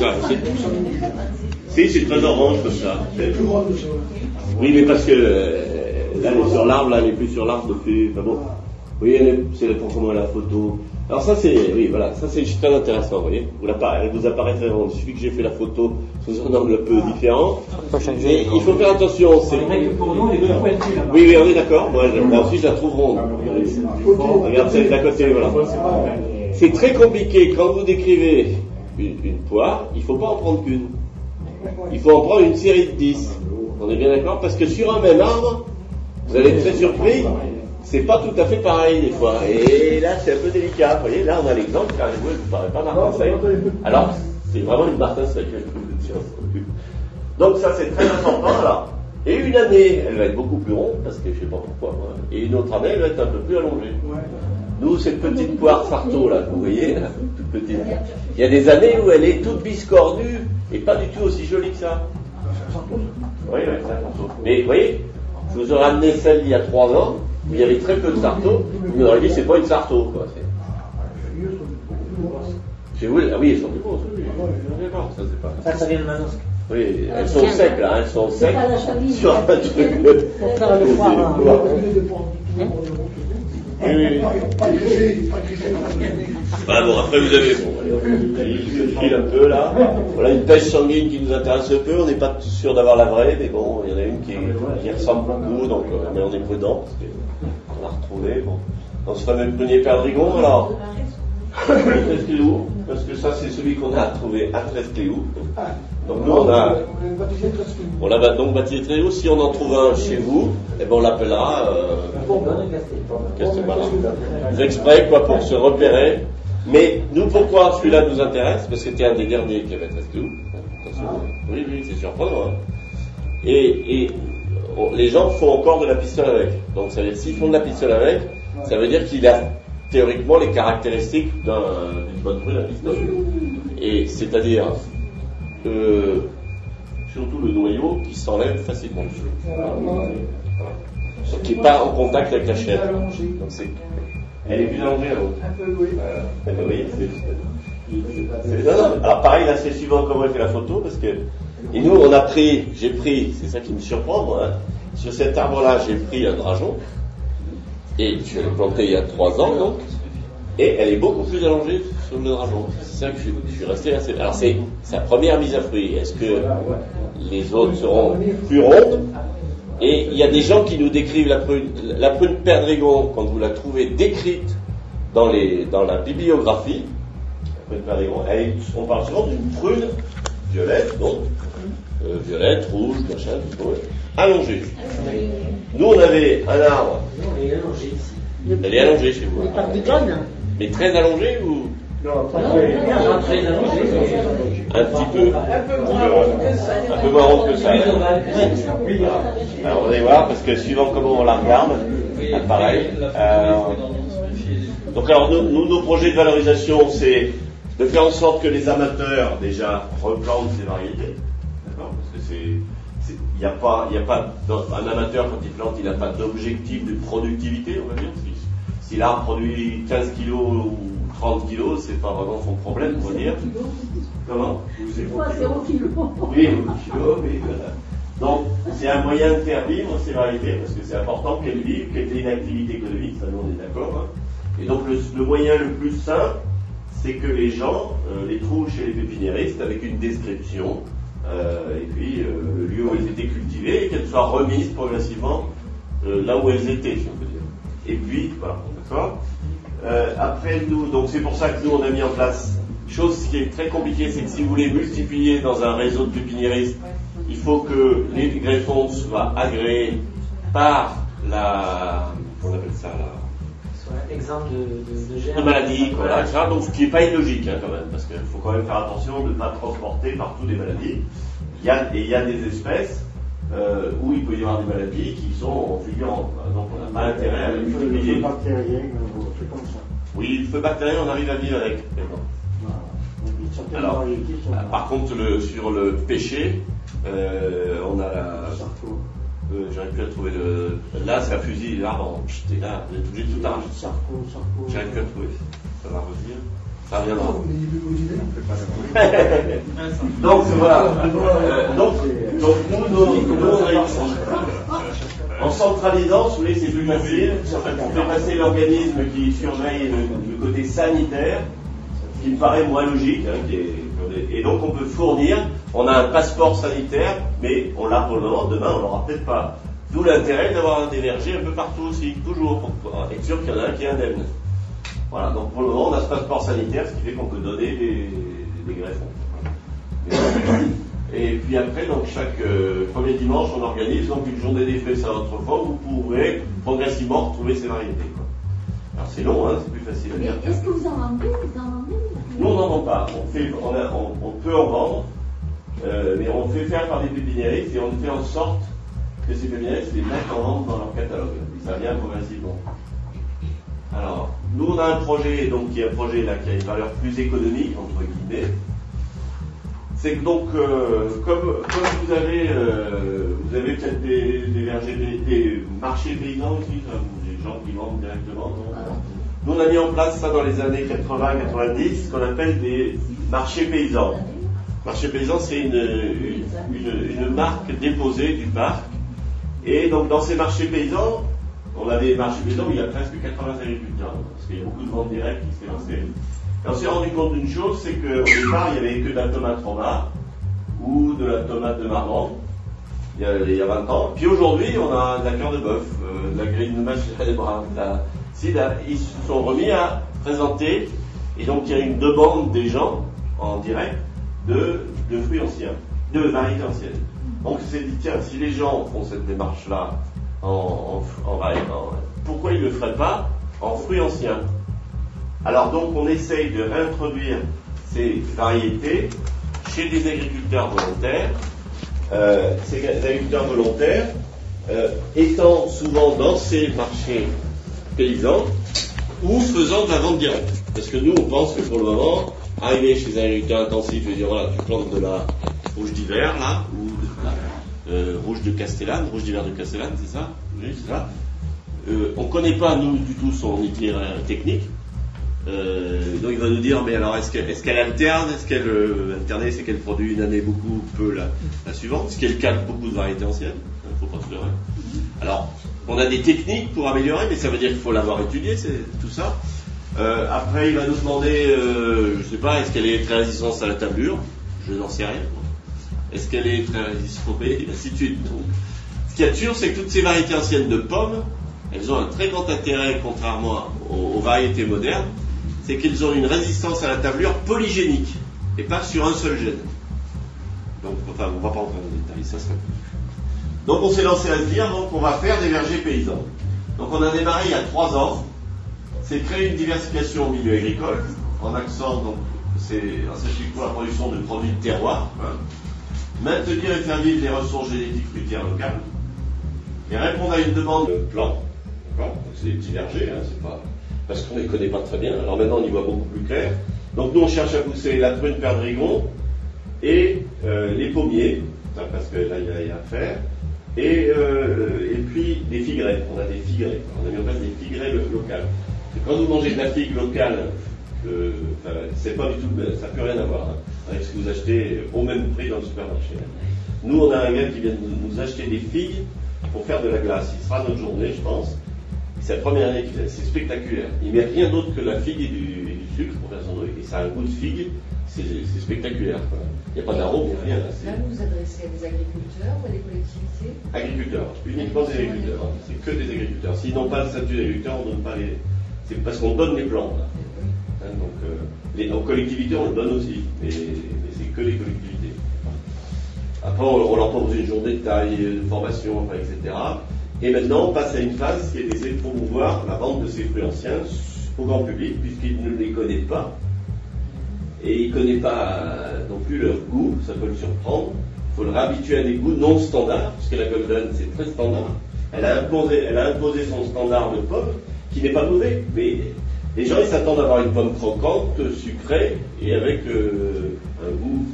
Speaker 1: c'est très orange comme ça.
Speaker 6: C'est plus grand que ça.
Speaker 1: Oui, mais parce que là, elle est sur l'arbre, là, elle est plus sur l'arbre depuis. Enfin bon. Oui, c'est pour comment la photo. Alors ça c'est très intéressant, vous voyez. Elle vous apparaît très grande. Il suffit que j'ai fait la photo sous un angle un peu différent. Mais il faut faire attention.
Speaker 5: C'est vrai que pour nous, elle est plus pointue là-bas.
Speaker 1: Oui, on est d'accord. Moi aussi, je la trouve ronde. Regarde celle d'à côté, voilà. C'est très compliqué quand vous décrivez une poire. Il ne faut pas en prendre qu'une. Il faut en prendre une série de 10. On est bien d'accord? Parce que sur un même arbre, vous allez être très surpris. C'est pas tout à fait pareil des fois. Et là, c'est un peu délicat. Vous voyez, là, on a l'exemple, car vous ne paraît pas Martin Sec. Alors, C'est vraiment une Martin Sacré, je peux vous dire. Donc ça c'est très important là. Et une année, elle va être beaucoup plus ronde, parce que je ne sais pas pourquoi, moi. Et une autre année, elle va être un peu plus allongée. Nous, cette petite poire Sarto, là, que vous voyez, là, toute petite, il y a des années où elle est toute biscornue, et pas du tout aussi jolie que ça. Oui, c'est un Sarto. Mais vous voyez, je vous aurais amené celle il y a 3 ans, où il y avait très peu de Sarto, vous m'auriez dit, c'est pas une Sarto, quoi. Chez vous, ah oui, elles sont plus grosses, oui. Ça, c'est pas...
Speaker 5: Ça vient de Manosque.
Speaker 1: Oui, elles sont secs là, elles sont secs sur un truc.
Speaker 4: Pour faire le foire.
Speaker 1: Oui. Bah bon, après vous avez il file un peu là. Voilà une pêche sanguine qui nous intéresse un peu. On n'est pas sûr d'avoir la vraie, mais bon, il y en a une qui ressemble beaucoup, donc mais on est prudent parce qu'on l'a retrouvée. Bon. Dans ce fameux prunier perdrigon, alors. Trescléou, parce que ça c'est celui qu'on a trouvé à Trescléou. Donc nous on l'a donc baptisé Trescléou. Si on en trouve un chez vous, eh ben on l'appellera Castelbala. Exprès quoi pour se repérer. Mais nous pourquoi celui-là nous intéresse? Parce que c'était un des derniers qui avait Trescléou. Oui, c'est surprenant. Hein. Et les gens font encore de la pistole avec. Donc ça veut dire s'ils font de la pistole avec, ça veut dire qu'il a théoriquement les caractéristiques d'une bonne prune à pistolet. Et c'est-à-dire surtout le noyau qui s'enlève facilement. Qui n'est pas en contact avec la chair. Donc elle est plus allongée à l'autre.
Speaker 6: Un peu, oui.
Speaker 1: Vous voyez, non. Alors pareil, là c'est suivant comment elle fait la photo, parce que et nous j'ai pris, c'est ça qui me surprend moi, hein, sur cet arbre-là j'ai pris un drageon. Et je l'ai planté il y a 3 ans, donc, et elle est beaucoup plus allongée sur le drageon. C'est ça que je suis resté assez... Alors c'est sa première mise à fruit. Est-ce que les autres seront plus rondes? Et il y a des gens qui nous décrivent la prune perdrigon, quand vous la trouvez décrite dans la bibliographie, la prune perdrigon, on parle souvent d'une prune violette, donc, violette, rouge, machin, allongée. Nous, on avait un arbre.
Speaker 5: Elle est allongée ici.
Speaker 1: Elle est allongée chez vous.
Speaker 4: Les pardigones.
Speaker 1: Mais très allongée ou
Speaker 2: Non, pas
Speaker 5: très allongée.
Speaker 1: un petit peu un peu moins ronde que ça. Alors on va voir parce que suivant comment on la regarde, pareil. Donc alors nos projets de valorisation, c'est de faire en sorte que les amateurs déjà replantent ces variétés. D'accord ? Parce que il n'y a pas un amateur quand il plante, il n'a pas d'objectif de productivité, on va dire. Si l'arbre produit 15 kilos ou 30 kilos, c'est pas vraiment son problème, on va dire. Comment?
Speaker 3: C'est quoi, 0 kilos?
Speaker 1: Oui, 0 kilos, mais voilà. Donc, c'est un moyen de faire vivre ces variétés, parce que c'est important qu'elles vivent, qu'elles aient une activité économique, ça nous on est d'accord. Hein. Et donc, le moyen le plus simple, c'est que les gens les trouvent chez les pépiniéristes avec une description, et puis le lieu où elles étaient cultivées, et qu'elles soient remises progressivement là où elles étaient, si on peut dire. Et puis, voilà, d'accord. Après nous, donc c'est pour ça que nous on a mis en place, chose qui est très compliquée, c'est que si vous voulez multiplier dans un réseau de pépiniéristes, il faut que les greffons soient agréés par on appelle ça
Speaker 5: exemple de germe.
Speaker 1: De maladie, voilà, etc. Donc ce qui n'est pas illogique quand même, parce qu'il faut quand même faire attention de ne pas transporter partout des maladies. Il y a des espèces où il peut y avoir des maladies qui sont figurantes. Donc on n'a pas intérêt à les multiplier.
Speaker 2: Le feu bactérien, c'est comme ça.
Speaker 1: Oui, le feu bactérien, on arrive à vivre avec. Alors, par contre, sur le pêcher, on a la... j'arrive plus à trouver là, c'est un fusil, l'arbre, et là, vous êtes obligé de tout arracher. J'arrive plus à trouver. Ça va revenir. Ça reviendra. Donc, voilà. Donc nous, on réussit. En centralisant, si vous voulez, c'est plus facile. On fait passer l'organisme qui surveille le côté sanitaire, qui me paraît moins logique. Hein, et donc, on peut fournir. On a un passeport sanitaire, mais on l'a pour le moment. Demain, on l'aura peut-être pas. D'où l'intérêt d'avoir des vergers un peu partout aussi, toujours, pour être sûr qu'il y en a un qui est indemne. Voilà, donc pour le moment, on a ce passeport sanitaire, ce qui fait qu'on peut donner des greffons. Et puis après, donc chaque premier dimanche, on organise donc une journée des frais à votre fois où vous pourrez progressivement retrouver ces variétés. Quoi. Alors c'est long, hein, c'est plus facile à dire.
Speaker 3: Est-ce que vous en vendez?
Speaker 1: Nous, on n'en vend pas. On peut en vendre, mais on fait faire par des pépiniéristes et on fait en sorte que ces pépiniéristes les mettent en vente dans leur catalogue. Et ça vient progressivement. Alors, nous, on a un projet, donc, qui est un projet là, qui a une valeur plus économique, entre guillemets. C'est que donc, comme vous avez peut-être des vergers, des marchés paysans aussi, des gens qui vendent directement. Nous, on a mis en place ça dans les années 80-90, ce qu'on appelle des marchés paysans. Marché paysan, c'est une marque déposée du parc. Et donc, dans ces marchés paysans, on a des marchés paysans où il y a presque 80 agriculteurs, parce qu'il y a beaucoup de ventes directes qui s'est lancées. Et on s'est rendu compte d'une chose, c'est qu'au départ, il n'y avait que de la tomate Roma ou de la tomate de Marmande, il y a 20 ans. Puis aujourd'hui, on a de la cœur de bœuf, de la grille de mâche, ils se sont remis à présenter, et donc il y a une demande des gens en direct de fruits anciens, de variétés anciennes. Donc on s'est dit, tiens, si les gens font cette démarche-là pourquoi ils ne le feraient pas en fruits anciens? Alors donc on essaye de réintroduire ces variétés chez des agriculteurs volontaires. Ces agriculteurs volontaires étant souvent dans ces marchés paysans ou faisant de la vente directe. Parce que nous on pense que pour le moment, arriver chez un agriculteur intensif et dire voilà, tu plantes de la rouge d'hiver là, ou rouge de Castellane, rouge d'hiver de Castellane, c'est ça? Oui, c'est ça. On ne connaît pas, nous, du tout son itinéraire technique. Donc il va nous dire, mais alors est-ce qu'elle alterne? Est-ce qu'elle alterner, c'est qu'elle produit une année beaucoup, peu la suivante? Ce qui est le cas de beaucoup de variétés anciennes. Il ne faut pas se leurrer. Alors, on a des techniques pour améliorer, mais ça veut dire qu'il faut l'avoir étudié, c'est tout ça. Après, il va nous demander, je ne sais pas, est-ce qu'elle est très résistante à la tablure? Je n'en sais rien. Est-ce qu'elle est très résistante? Et ainsi de suite. Donc, ce qu'il y a de sûr, c'est que toutes ces variétés anciennes de pommes, elles ont un très grand intérêt, contrairement aux variétés modernes, c'est qu'elles ont une résistance à la tablure polygénique, et pas sur un seul gène. Donc, enfin, on ne va pas entrer dans les détails, ça serait... Donc, on s'est lancé à se dire, donc, on va faire des vergers paysans. Donc, on a démarré il y a 3 ans. C'est créer une diversification au milieu agricole, en accent, donc, c'est la production de produits de terroir, hein. Maintenir et faire vivre les ressources génétiques fruitières locales, et répondre à une demande de plants. Donc, c'est des petits vergers, hein, c'est pas... parce qu'on ne les connaît pas très bien. Alors maintenant, on y voit beaucoup plus clair. Donc nous, on cherche à pousser la prune perdrigon et les pommiers, parce que là, il y a à faire, et puis des figrés. On a des figrés. On a mis en place des figrés locales. Et quand vous mangez de la figue locale, c'est pas du tout, ça n'a plus rien à voir hein, avec ce que vous achetez au même prix dans le supermarché. Nous, on a un gars qui vient de nous acheter des figues pour faire de la glace. Il sera notre journée, je pense. C'est la première année qu'il fait. C'est spectaculaire. Il ne met rien d'autre que la figue et du sucre pour faire son truc. Et ça a un goût de figue. C'est spectaculaire. Quoi. Il n'y a pas d'arôme, il n'y a rien.
Speaker 7: Là, vous vous adressez à des agriculteurs ou à des collectivités?
Speaker 1: Agriculteurs. Uniquement des agriculteurs. C'est que des agriculteurs. S'ils n'ont pas le statut d'agriculteur, on ne donne pas les... C'est parce qu'on donne les plants. Là. Hein, donc, en collectivité, on le donne aussi. Mais c'est que les collectivités. Après, on leur propose une journée de taille, de formation, etc. Et maintenant, on passe à une phase qui est d'essayer de promouvoir la vente de ces fruits anciens au grand public, puisqu'il ne les connaît pas. Et il ne connaît pas non plus leur goût, ça peut le surprendre. Il faut le réhabituer à des goûts non standards, puisque la Golden, c'est très standard. Elle a imposé son standard de pomme, qui n'est pas mauvais. Mais les gens, ils s'attendent à avoir une pomme croquante, sucrée, et avec un goût...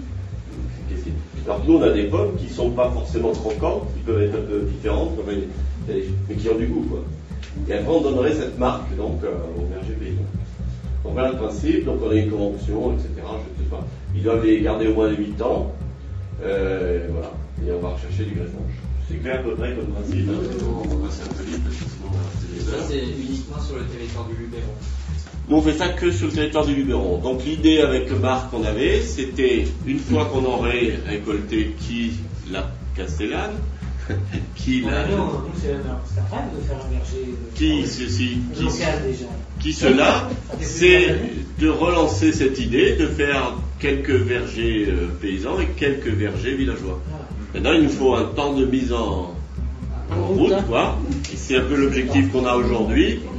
Speaker 1: Alors nous, on a des pommes qui ne sont pas forcément croquantes, qui peuvent être un peu différentes, mais qui ont du goût, quoi. Et après, on donnerait cette marque, donc, au verger paysan. Donc voilà le principe, donc on a une convention, etc., je ne sais pas. Ils doivent les garder au moins 8 ans, voilà, et on va rechercher du greffage. C'est clair à peu près comme principe, hein. On va passer un peu vite, parce que sinon on va rester des heures.
Speaker 8: Ça, c'est uniquement sur le territoire du Luberon.
Speaker 1: Nous, on fait ça que sur le territoire du Luberon. Donc l'idée avec Marc qu'on avait, c'était, une fois qu'on aurait récolté la Castellane,
Speaker 5: c'est un rêve de faire un verger local déjà.
Speaker 1: Qui cela, c'est de relancer cette idée de faire quelques vergers paysans et quelques vergers villageois. Maintenant, il nous faut un temps de mise en route, quoi. Et c'est un peu l'objectif qu'on a aujourd'hui.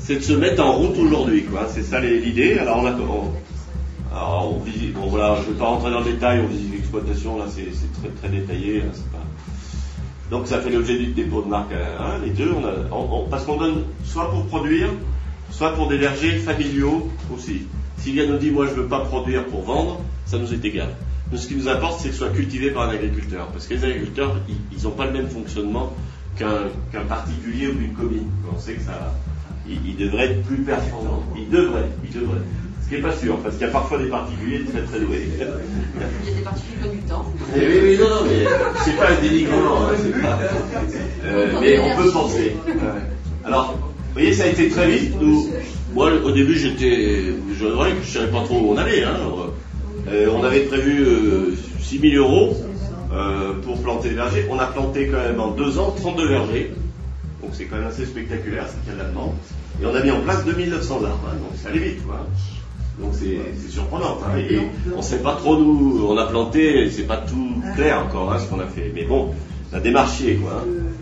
Speaker 1: c'est de se mettre en route aujourd'hui, quoi. C'est ça l'idée. Alors on visite, bon voilà, je ne vais pas rentrer dans le détail, on visite l'exploitation, là c'est très très détaillé, là, c'est pas... Donc ça fait l'objet du dépôt de marque, hein, les deux, parce qu'on donne soit pour produire, soit pour des vergers familiaux aussi. Sylvia nous dit, moi je ne veux pas produire pour vendre, ça nous est égal. Nous, ce qui nous importe, c'est que ce soit cultivé par un agriculteur, parce que les agriculteurs, ils n'ont pas le même fonctionnement qu'un particulier ou une commune. On sait que ça, ils devraient être plus performants. Ils devraient. Ce qui n'est pas sûr, parce qu'il y a parfois des particuliers très très doués.
Speaker 7: Il y a des particuliers comme du temps.
Speaker 1: Oui, non, mais c'est pas un dénigrement, mais on peut penser. Alors, vous voyez, ça a été très vite. Moi, au début, je ne savais pas trop où on allait. Hein. On avait prévu 6 000 euros pour planter les vergers. On a planté quand même en 2 ans 32 vergers. Donc c'est quand même assez spectaculaire, c'est qu'il y a de la demande. Et on a mis en place 2900 arbres. Hein. Donc ça allait vite, quoi. Donc c'est surprenant. Hein. Et on ne sait pas trop d'où on a planté, c'est pas tout clair encore, hein, ce qu'on a fait. Mais bon, ça a démarché, quoi.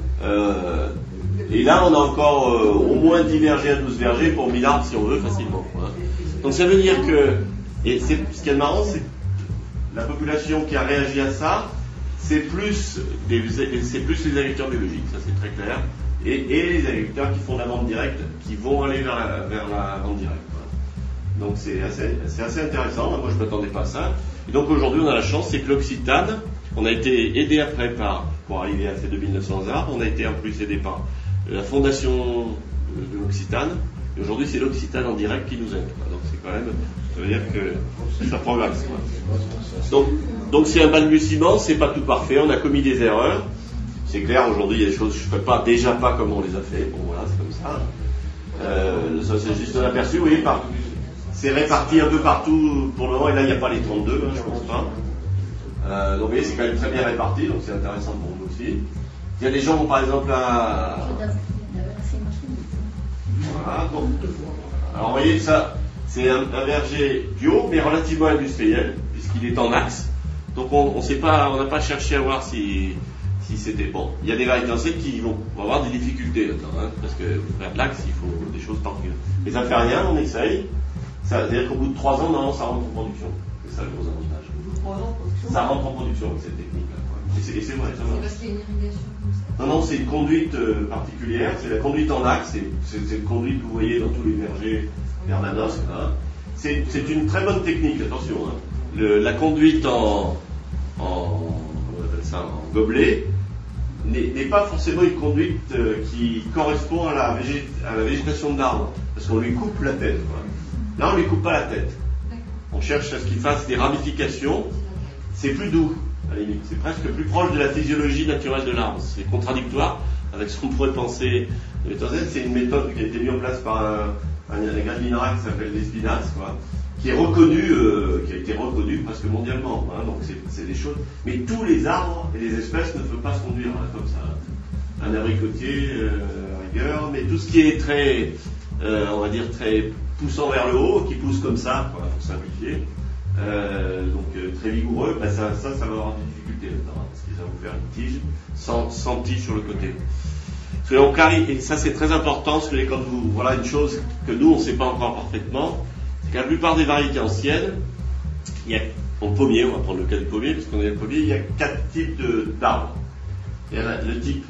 Speaker 1: Et là, on a encore au moins 10 vergers à 12 vergers pour 1000 arbres si on veut facilement, quoi. Donc ça veut dire que, et ce qui est marrant, c'est que la population qui a réagi à ça, c'est plus les agriculteurs biologiques, ça c'est très clair, et les agriculteurs qui font la vente directe, qui vont aller vers la vente directe. Donc c'est assez intéressant, moi je ne m'attendais pas à ça. Et donc aujourd'hui on a la chance, c'est que l'Occitane, on a été aidé après pour arriver à ces 2900 arbres, on a été en plus aidé par la fondation de l'Occitane, et aujourd'hui c'est l'Occitane en direct qui nous aide. Donc c'est quand même, ça veut dire que ça progresse. Donc c'est un balbutiement, c'est pas tout parfait, on a commis des erreurs. C'est clair, aujourd'hui il y a des choses que je ne ferai déjà pas comme on les a fait, bon voilà, c'est comme ça. Ça c'est juste un aperçu, vous voyez, c'est réparti un peu partout pour le moment, et là il n'y a pas les 32, hein, je pense pas. Donc vous voyez, c'est quand même très bien réparti, donc c'est intéressant pour nous aussi. Il y a des gens, par exemple, voilà, donc, alors vous voyez, ça, c'est un verger bio, mais relativement industriel, puisqu'il est en axe. Donc on n'a pas cherché à voir si c'était bon. Il y a des variétés anciennes qui vont avoir des difficultés là-dedans, hein, parce que pour faire de l'axe, il faut des choses particulières. Mais ça ne fait rien, on essaye. Ça veut dire qu'au bout de 3 ans, non, ça rentre en production. C'est ça le gros avantage.
Speaker 7: Au bout de 3 ans en production. Ça
Speaker 1: rentre en production avec cette technique-là. Et c'est vrai, ça va.
Speaker 7: C'est parce qu'il y a une irrigation comme ça.
Speaker 1: Non, c'est une conduite particulière, c'est la conduite en axe, c'est une conduite que vous voyez dans tous les vergers permanents. Hein. C'est une très bonne technique, attention. Hein. La conduite on appelle ça, en gobelet n'est pas forcément une conduite qui correspond à la végétation de l'arbre, parce qu'on lui coupe la tête. Quoi. Là, on ne lui coupe pas la tête. On cherche à ce qu'il fasse des ramifications. C'est plus doux, à la limite. C'est presque plus proche de la physiologie naturelle de l'arbre. C'est contradictoire avec ce qu'on pourrait penser. C'est une méthode qui a été mise en place par un graminéral qui s'appelle l'espinasse, qui est reconnu, qui a été reconnu presque mondialement. Hein, donc c'est des choses. Mais tous les arbres et les espèces ne peuvent pas se conduire hein, comme ça. Un abricotier, à rigueur, mais tout ce qui est très, on va dire très poussant vers le haut, qui pousse comme ça, pour simplifier, donc très vigoureux, ben ça va avoir des difficultés là-dedans, hein, parce que ça va vous faire une tige sans tige sur le côté. Et ça c'est très important, parce que voilà une chose que nous on ne sait pas encore parfaitement, c'est que la plupart des variétés anciennes, en pommier, on va prendre le cas du pommier, parce qu'on est le pommier, il y a 4 types d'arbres. Il y a le type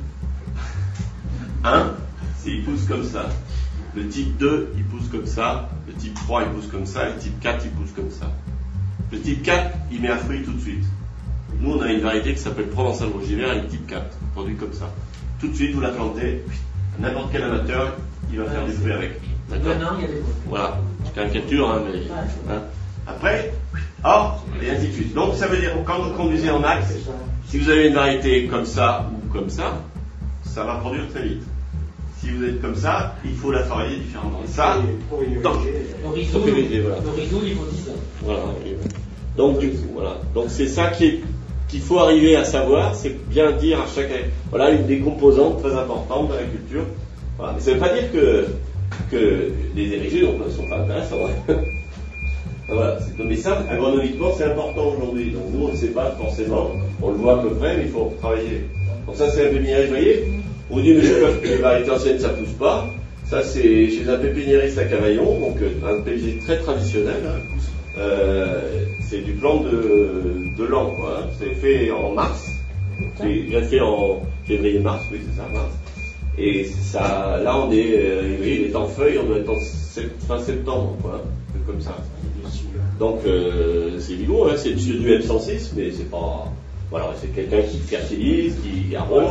Speaker 1: 1, il pousse comme ça. Le type 2, il pousse comme ça. Le type 3, il pousse comme ça. Le type 4, il pousse comme ça. Le type 4, il met un fruit tout de suite. Nous, on a une variété qui s'appelle Provençal Rouge Vert, et le type 4, produit comme ça. Tout de suite, vous la plantez, n'importe quel amateur, il va faire du fruit avec. D'accord ? Voilà, caricature, hein, mais. Hein. Après, et ainsi de suite. Donc, ça veut dire que quand vous conduisez en axe, si vous avez une variété comme ça ou comme ça va produire très vite. Si vous êtes comme ça, il faut la travailler différemment. Ça,
Speaker 5: le rideau, il faut 10 ans.
Speaker 1: Voilà. Donc, du coup, voilà. Donc, c'est ça qu'il faut arriver à savoir, c'est bien dire à chaque. Voilà, une des composantes très importantes de l'agriculture. Voilà. Mais ça ne veut pas dire que les érigés ne sont pas intéressants. Voilà. Mais ça, agronomiquement, c'est important aujourd'hui. Donc, nous, on ne sait pas forcément. On le voit à peu près, mais il faut travailler. Donc, ça, c'est un pépiniériste, vous voyez. On dit, mais les variétés anciennes, ça ne pousse pas. Ça, c'est chez un pépiniériste à Cavaillon, donc un pépinier très traditionnel. Hein. C'est du plan de l'an, quoi. Hein. C'est fait en mars. C'est greffé en février-mars, oui, c'est ça, mars. Et ça, là, on est, il est en feuille, on doit être en fin septembre, quoi. Un peu comme ça. Donc, c'est vivant, hein. C'est du M106, mais c'est pas. Voilà, c'est quelqu'un qui fertilise, qui arrose.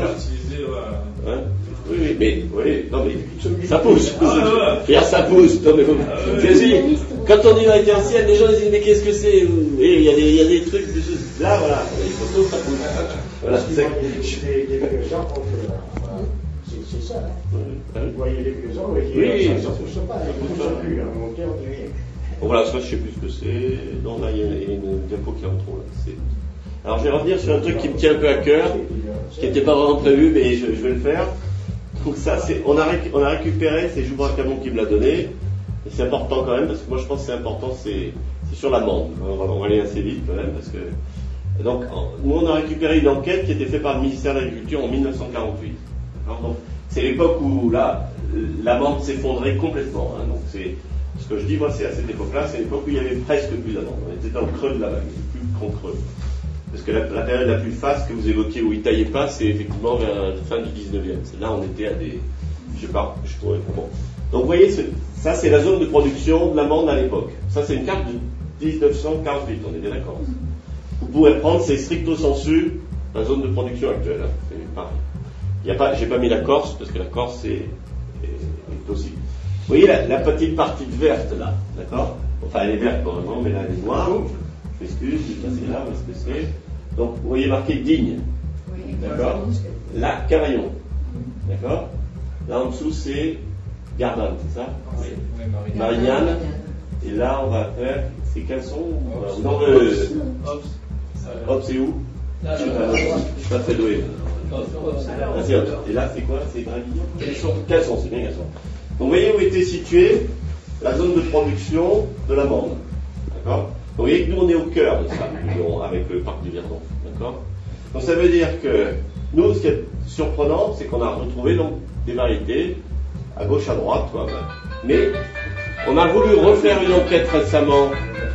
Speaker 1: Hein? Oui, mais non, mais ça pousse. Ça pousse. Non, mais quand on dit variété ancienne, les gens disent mais qu'est-ce que c'est? Il y a des trucs là, voilà, les photos, ça pousse. Voilà, c'est
Speaker 2: vieux arbres, c'est ça. Vous voyez les vieux arbres, ça ne pousse pas, ça ne pousse plus.
Speaker 1: Bon, voilà, ça, je ne sais plus ce que c'est. Non, là, il y a une diapo qui est en trop. Là. Alors, je vais revenir sur un truc qui me tient un peu à cœur, qui n'était pas vraiment prévu, mais je vais le faire. Donc ça, on a récupéré, c'est Joubra Camon qui me l'a donné, et c'est important quand même, parce que moi je pense que c'est important, c'est sur l'amende. On va aller assez vite quand même, parce que... Donc, nous on a récupéré une enquête qui était faite par le ministère de l'Agriculture en 1948. Donc, c'est l'époque où là, l'amende s'effondrait complètement. Hein, donc c'est... Ce que je dis, moi, c'est à cette époque-là, c'est l'époque où il y avait presque plus d'amende. On était dans le creux de la vague, plus grand creux. Parce que la période la plus faste que vous évoquiez où il ne taillait pas, c'est effectivement vers la fin du 19e. C'est là on était à des... Je sais pas, je pourrais... Bon. Donc vous voyez, ça c'est la zone de production de l'amande à l'époque. Ça c'est une carte de 1948, on est bien d'accord. Vous pourrez prendre, c'est stricto sensu la zone de production actuelle. Hein. C'est pareil. J'ai pas mis la Corse, parce que la Corse est aussi... Vous voyez la petite partie verte là, d'accord? Enfin elle est verte pour le moment, mais là elle est noire. Je m'excuse, je vais passer là, où est-ce que c'est? Donc, vous voyez marqué Digne. Oui, d'accord? Là, Cavaillon. D'accord? Là, en dessous, c'est Gardanne, c'est ça? Oui. Marignane. Et là, on va faire. C'est Casson? Non, Hop, c'est où? Je suis pas très doué. Et là, c'est quoi? C'est Gravillon? Casson, c'est bien Casson. Donc, vous voyez où était située la zone de production de l'amande. D'accord? Vous voyez que nous, on est au cœur de ça, avec le parc du Verdon. D'accord? Donc ça veut dire que nous, ce qui est surprenant, c'est qu'on a retrouvé donc des variétés à gauche, à droite, quoi. Mais on a voulu refaire une enquête récemment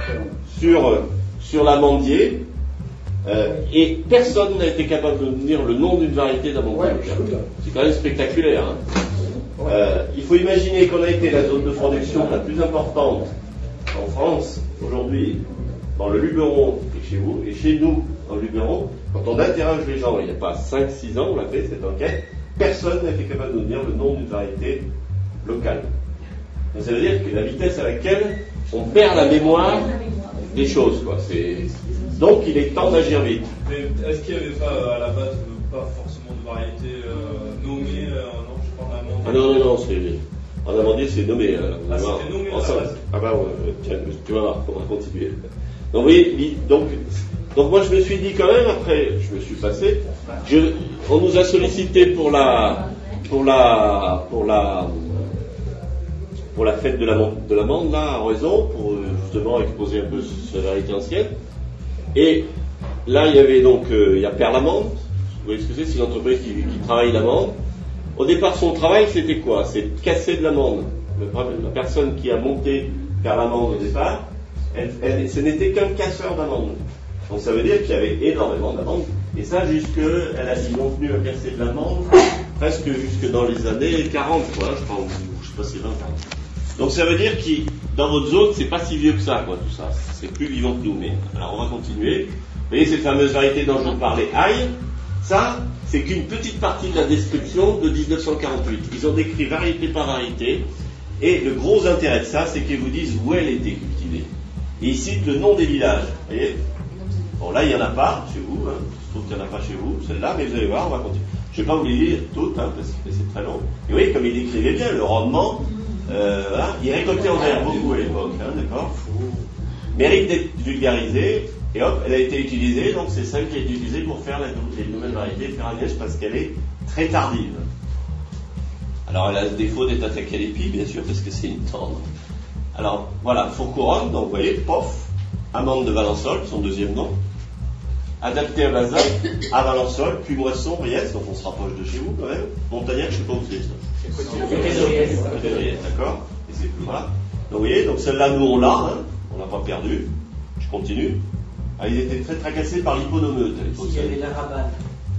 Speaker 1: sur l'amandier, et personne n'a été capable de nous dire le nom d'une variété d'amandier. C'est quand même spectaculaire. Hein? Il faut imaginer qu'on a été la zone de production la plus importante en France aujourd'hui dans le Luberon et chez vous, et chez nous dans le Luberon, quand on interroge les gens, il n'y a pas 5-6 ans, on l'a fait cette enquête, personne n'a été capable de nous dire le nom d'une variété locale. Donc ça veut dire que la vitesse à laquelle on perd la mémoire des choses, quoi. Donc il est temps d'agir vite.
Speaker 9: Mais est-ce qu'il n'y avait pas à la base pas forcément de variété nommée non, je prends l'amande.
Speaker 1: Ah non, en amandier c'est nommé.
Speaker 9: C'était nommé à la base.
Speaker 1: Ah bah ouais, tiens, tu vas voir, on va continuer. Donc oui, donc moi je me suis dit quand même, après je me suis passé, on nous a sollicité pour la fête de l'amande là à Oraison, pour justement exposer un peu cette variété ancienne. Et là il y avait donc il y a Père l'Amande, vous voyez ce que c'est une entreprise qui travaille l'amande. Au départ son travail c'était quoi? C'est de casser de l'amande. La personne qui a monté Père l'Amande au départ, ce n'était qu'un casseur d'amandes. Donc ça veut dire qu'il y avait énormément d'amandes. Et ça, ils ont tenu à casser de l'amande presque jusque dans les années 40, quoi, je crois, ou je sais pas si 20 ans. Donc ça veut dire que dans votre zone, c'est pas si vieux que ça, quoi, tout ça. C'est plus vivant que nous. Mais alors on va continuer. Vous voyez cette fameuse variété dont je vous parlais, ail, ça, c'est qu'une petite partie de la description de 1948. Ils ont décrit variété par variété. Et le gros intérêt de ça, c'est qu'ils vous disent où elle était cultivée. Et ils citent le nom des villages. Vous voyez? Bon, là, il n'y en a pas chez vous. Hein. Je trouve qu'il n'y en a pas chez vous, celle-là, mais vous allez voir, on va continuer. Je ne vais pas vous les lire toutes, hein, parce que c'est très long. Et vous voyez, comme il décrivait bien, le rendement, voilà, il récoltait en verre beaucoup à l'époque, hein, d'accord? Mérite d'être vulgarisée, et hop, elle a été utilisée, donc c'est celle qui a été utilisée pour faire les nouvelles variétés ferragnèges, parce qu'elle est très tardive. Alors, elle a le défaut d'être attaquée à l'épi, bien sûr, parce que c'est une tendre. Alors, voilà, Fourcouronne, donc vous voyez, pof, amande de Valençol, son deuxième nom. adapté à Bazin, à Valençol, Cumoisson, Riez, donc on se rapproche de chez vous quand même. Montagnac, je sais pas où c'est ça. C'est Riez, d'accord. Et c'est plus voilà. Donc vous voyez, donc celle-là, nous on l'a, hein, on l'a pas perdu. Je continue. Ah, ils étaient très tracassés par l'hyponomeute à l'époque.
Speaker 5: Il y avait la rabane.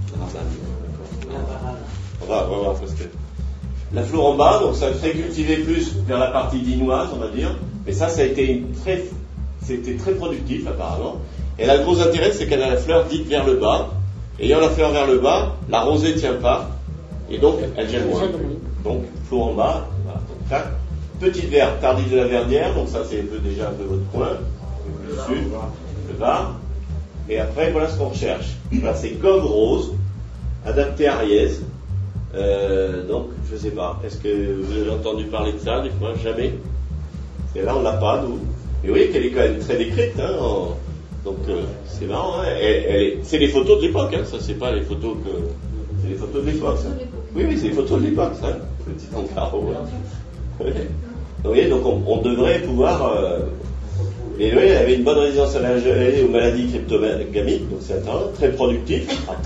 Speaker 1: On va voir parce que la Floramba, donc ça serait cultivé plus vers la partie dinoise, on va dire. Mais ça a été c'était très productif apparemment. Et là, le gros intérêt, c'est qu'elle a la fleur dite vers le bas. Ayant la fleur vers le bas, la rosée ne tient pas. Et donc, elle gèle moins. Donc, Floramba, voilà. Donc, là, petite verre, tardive de la Verdière. Donc ça, c'est déjà un peu votre coin. Le sud, le bas. Et après, voilà ce qu'on recherche. Voilà, c'est gomme rose, adapté à Riez. Donc, je sais pas. Est-ce que vous avez entendu parler de ça des fois? Jamais. Et là, on l'a pas, nous. Mais vous voyez qu'elle est quand même très décrite. Hein, donc, c'est marrant. Hein. C'est les photos de l'époque. Hein. Ça, c'est pas les photos que. C'est les photos de l'époque. Ça. Oui, c'est les photos de l'époque. Ça. Petit encaro. Hein. Donc, vous voyez, donc on devrait pouvoir. Et oui, elle avait une bonne résistance à la gelée, aux maladies cryptogamiques, donc c'est très productif,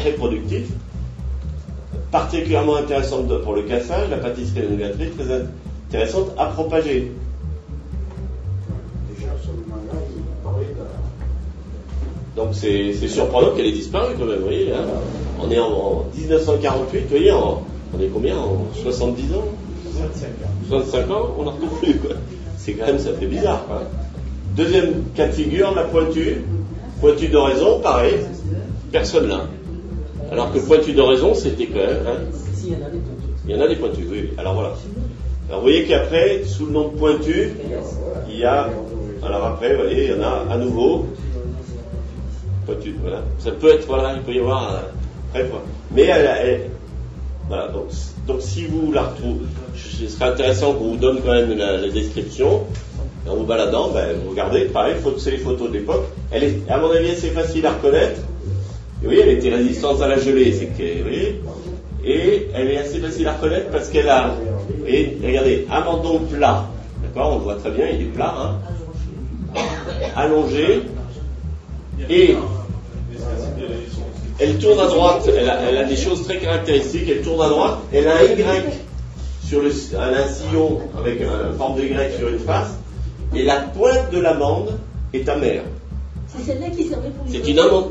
Speaker 1: particulièrement intéressante pour le cassage, la pâtisserie et l'élevage, très intéressante à propager.
Speaker 2: Déjà, ce moment-là, il parlait de...
Speaker 1: Donc c'est surprenant qu'elle ait disparu quand même, vous voyez, hein. On est en 1948, vous voyez, on est combien, en 70 ans 65 ans, on n'en retrouve plus, quoi. C'est quand même, ça fait bizarre, quoi. Deuxième cas de figure, la pointue d'oraison, pareil, personne là. Alors que pointue d'oraison, c'était quand même. Hein,
Speaker 5: si, il y en a des pointues.
Speaker 1: Il y en a des pointues, oui. Alors voilà. Alors vous voyez qu'après, sous le nom de pointue, il y a. Alors après, vous voyez, il y en a à nouveau. Pointue, voilà. Ça peut être, voilà, il peut y avoir. Après, mais elle voilà, donc si vous la retrouvez, ce serait intéressant qu'on vous donne quand même la description. En vous baladant, vous regardez, pareil, c'est les photos de l'époque. Elle est, à mon avis, assez facile à reconnaître. Et oui, elle était résistante à la gelée, c'est que, vous voyez, et elle est assez facile à reconnaître parce qu'elle a, et regardez, amandon plat, d'accord, on le voit très bien, il est plat, hein, allongé, et elle tourne à droite, elle a des choses très caractéristiques, elle tourne à droite, elle a un Y sur un sillon avec une forme de Y sur une face. Et la pointe de l'amande est amère.
Speaker 3: C'est celle-là qui servait pour
Speaker 1: C'est une amande.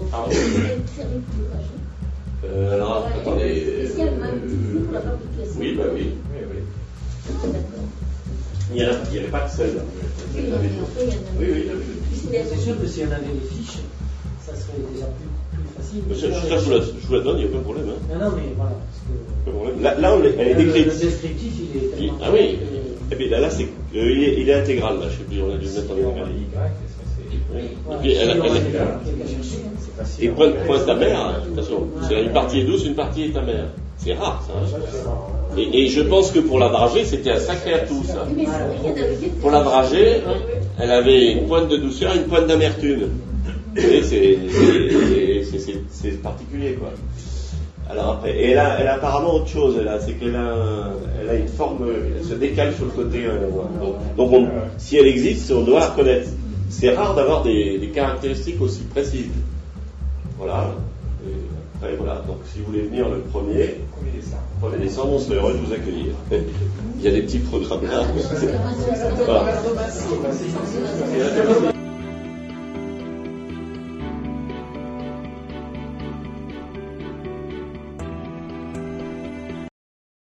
Speaker 3: Alors,
Speaker 1: attendez.
Speaker 3: Spécialement utilisée pour la fabrication.
Speaker 1: Oui, oui. Il n'y avait pas que celle-là. Oui.
Speaker 5: C'est sûr que si on avait les fiches, ça serait déjà plus facile.
Speaker 1: Ça, je vous la donne, il n'y a aucun problème. Hein.
Speaker 5: Non, mais voilà. Parce que...
Speaker 1: Là, elle est décrite.
Speaker 5: Le descriptif, il est.
Speaker 1: Ah oui. Et puis là, c'est, il est intégral, là, je ne sais plus, on a dû le mettre en intégral. Et puis, et pointe amère, attention, c'est une partie est douce, une partie est amère. C'est rare, ça. Hein. Et je pense que pour la dragée, c'était un sacré atout, ça. Pour la dragée, elle avait une pointe de douceur et une pointe d'amertume. Et c'est particulier, quoi. Alors après, et elle a apparemment autre chose, c'est qu'elle a une forme, elle se décale sur le côté. Donc si elle existe, on doit la reconnaître. C'est rare d'avoir des caractéristiques aussi précises. Voilà. Et après, voilà. Donc si vous voulez venir le 1er décembre, on serait heureux de vous accueillir. Il y a des petits programmes là. Voilà.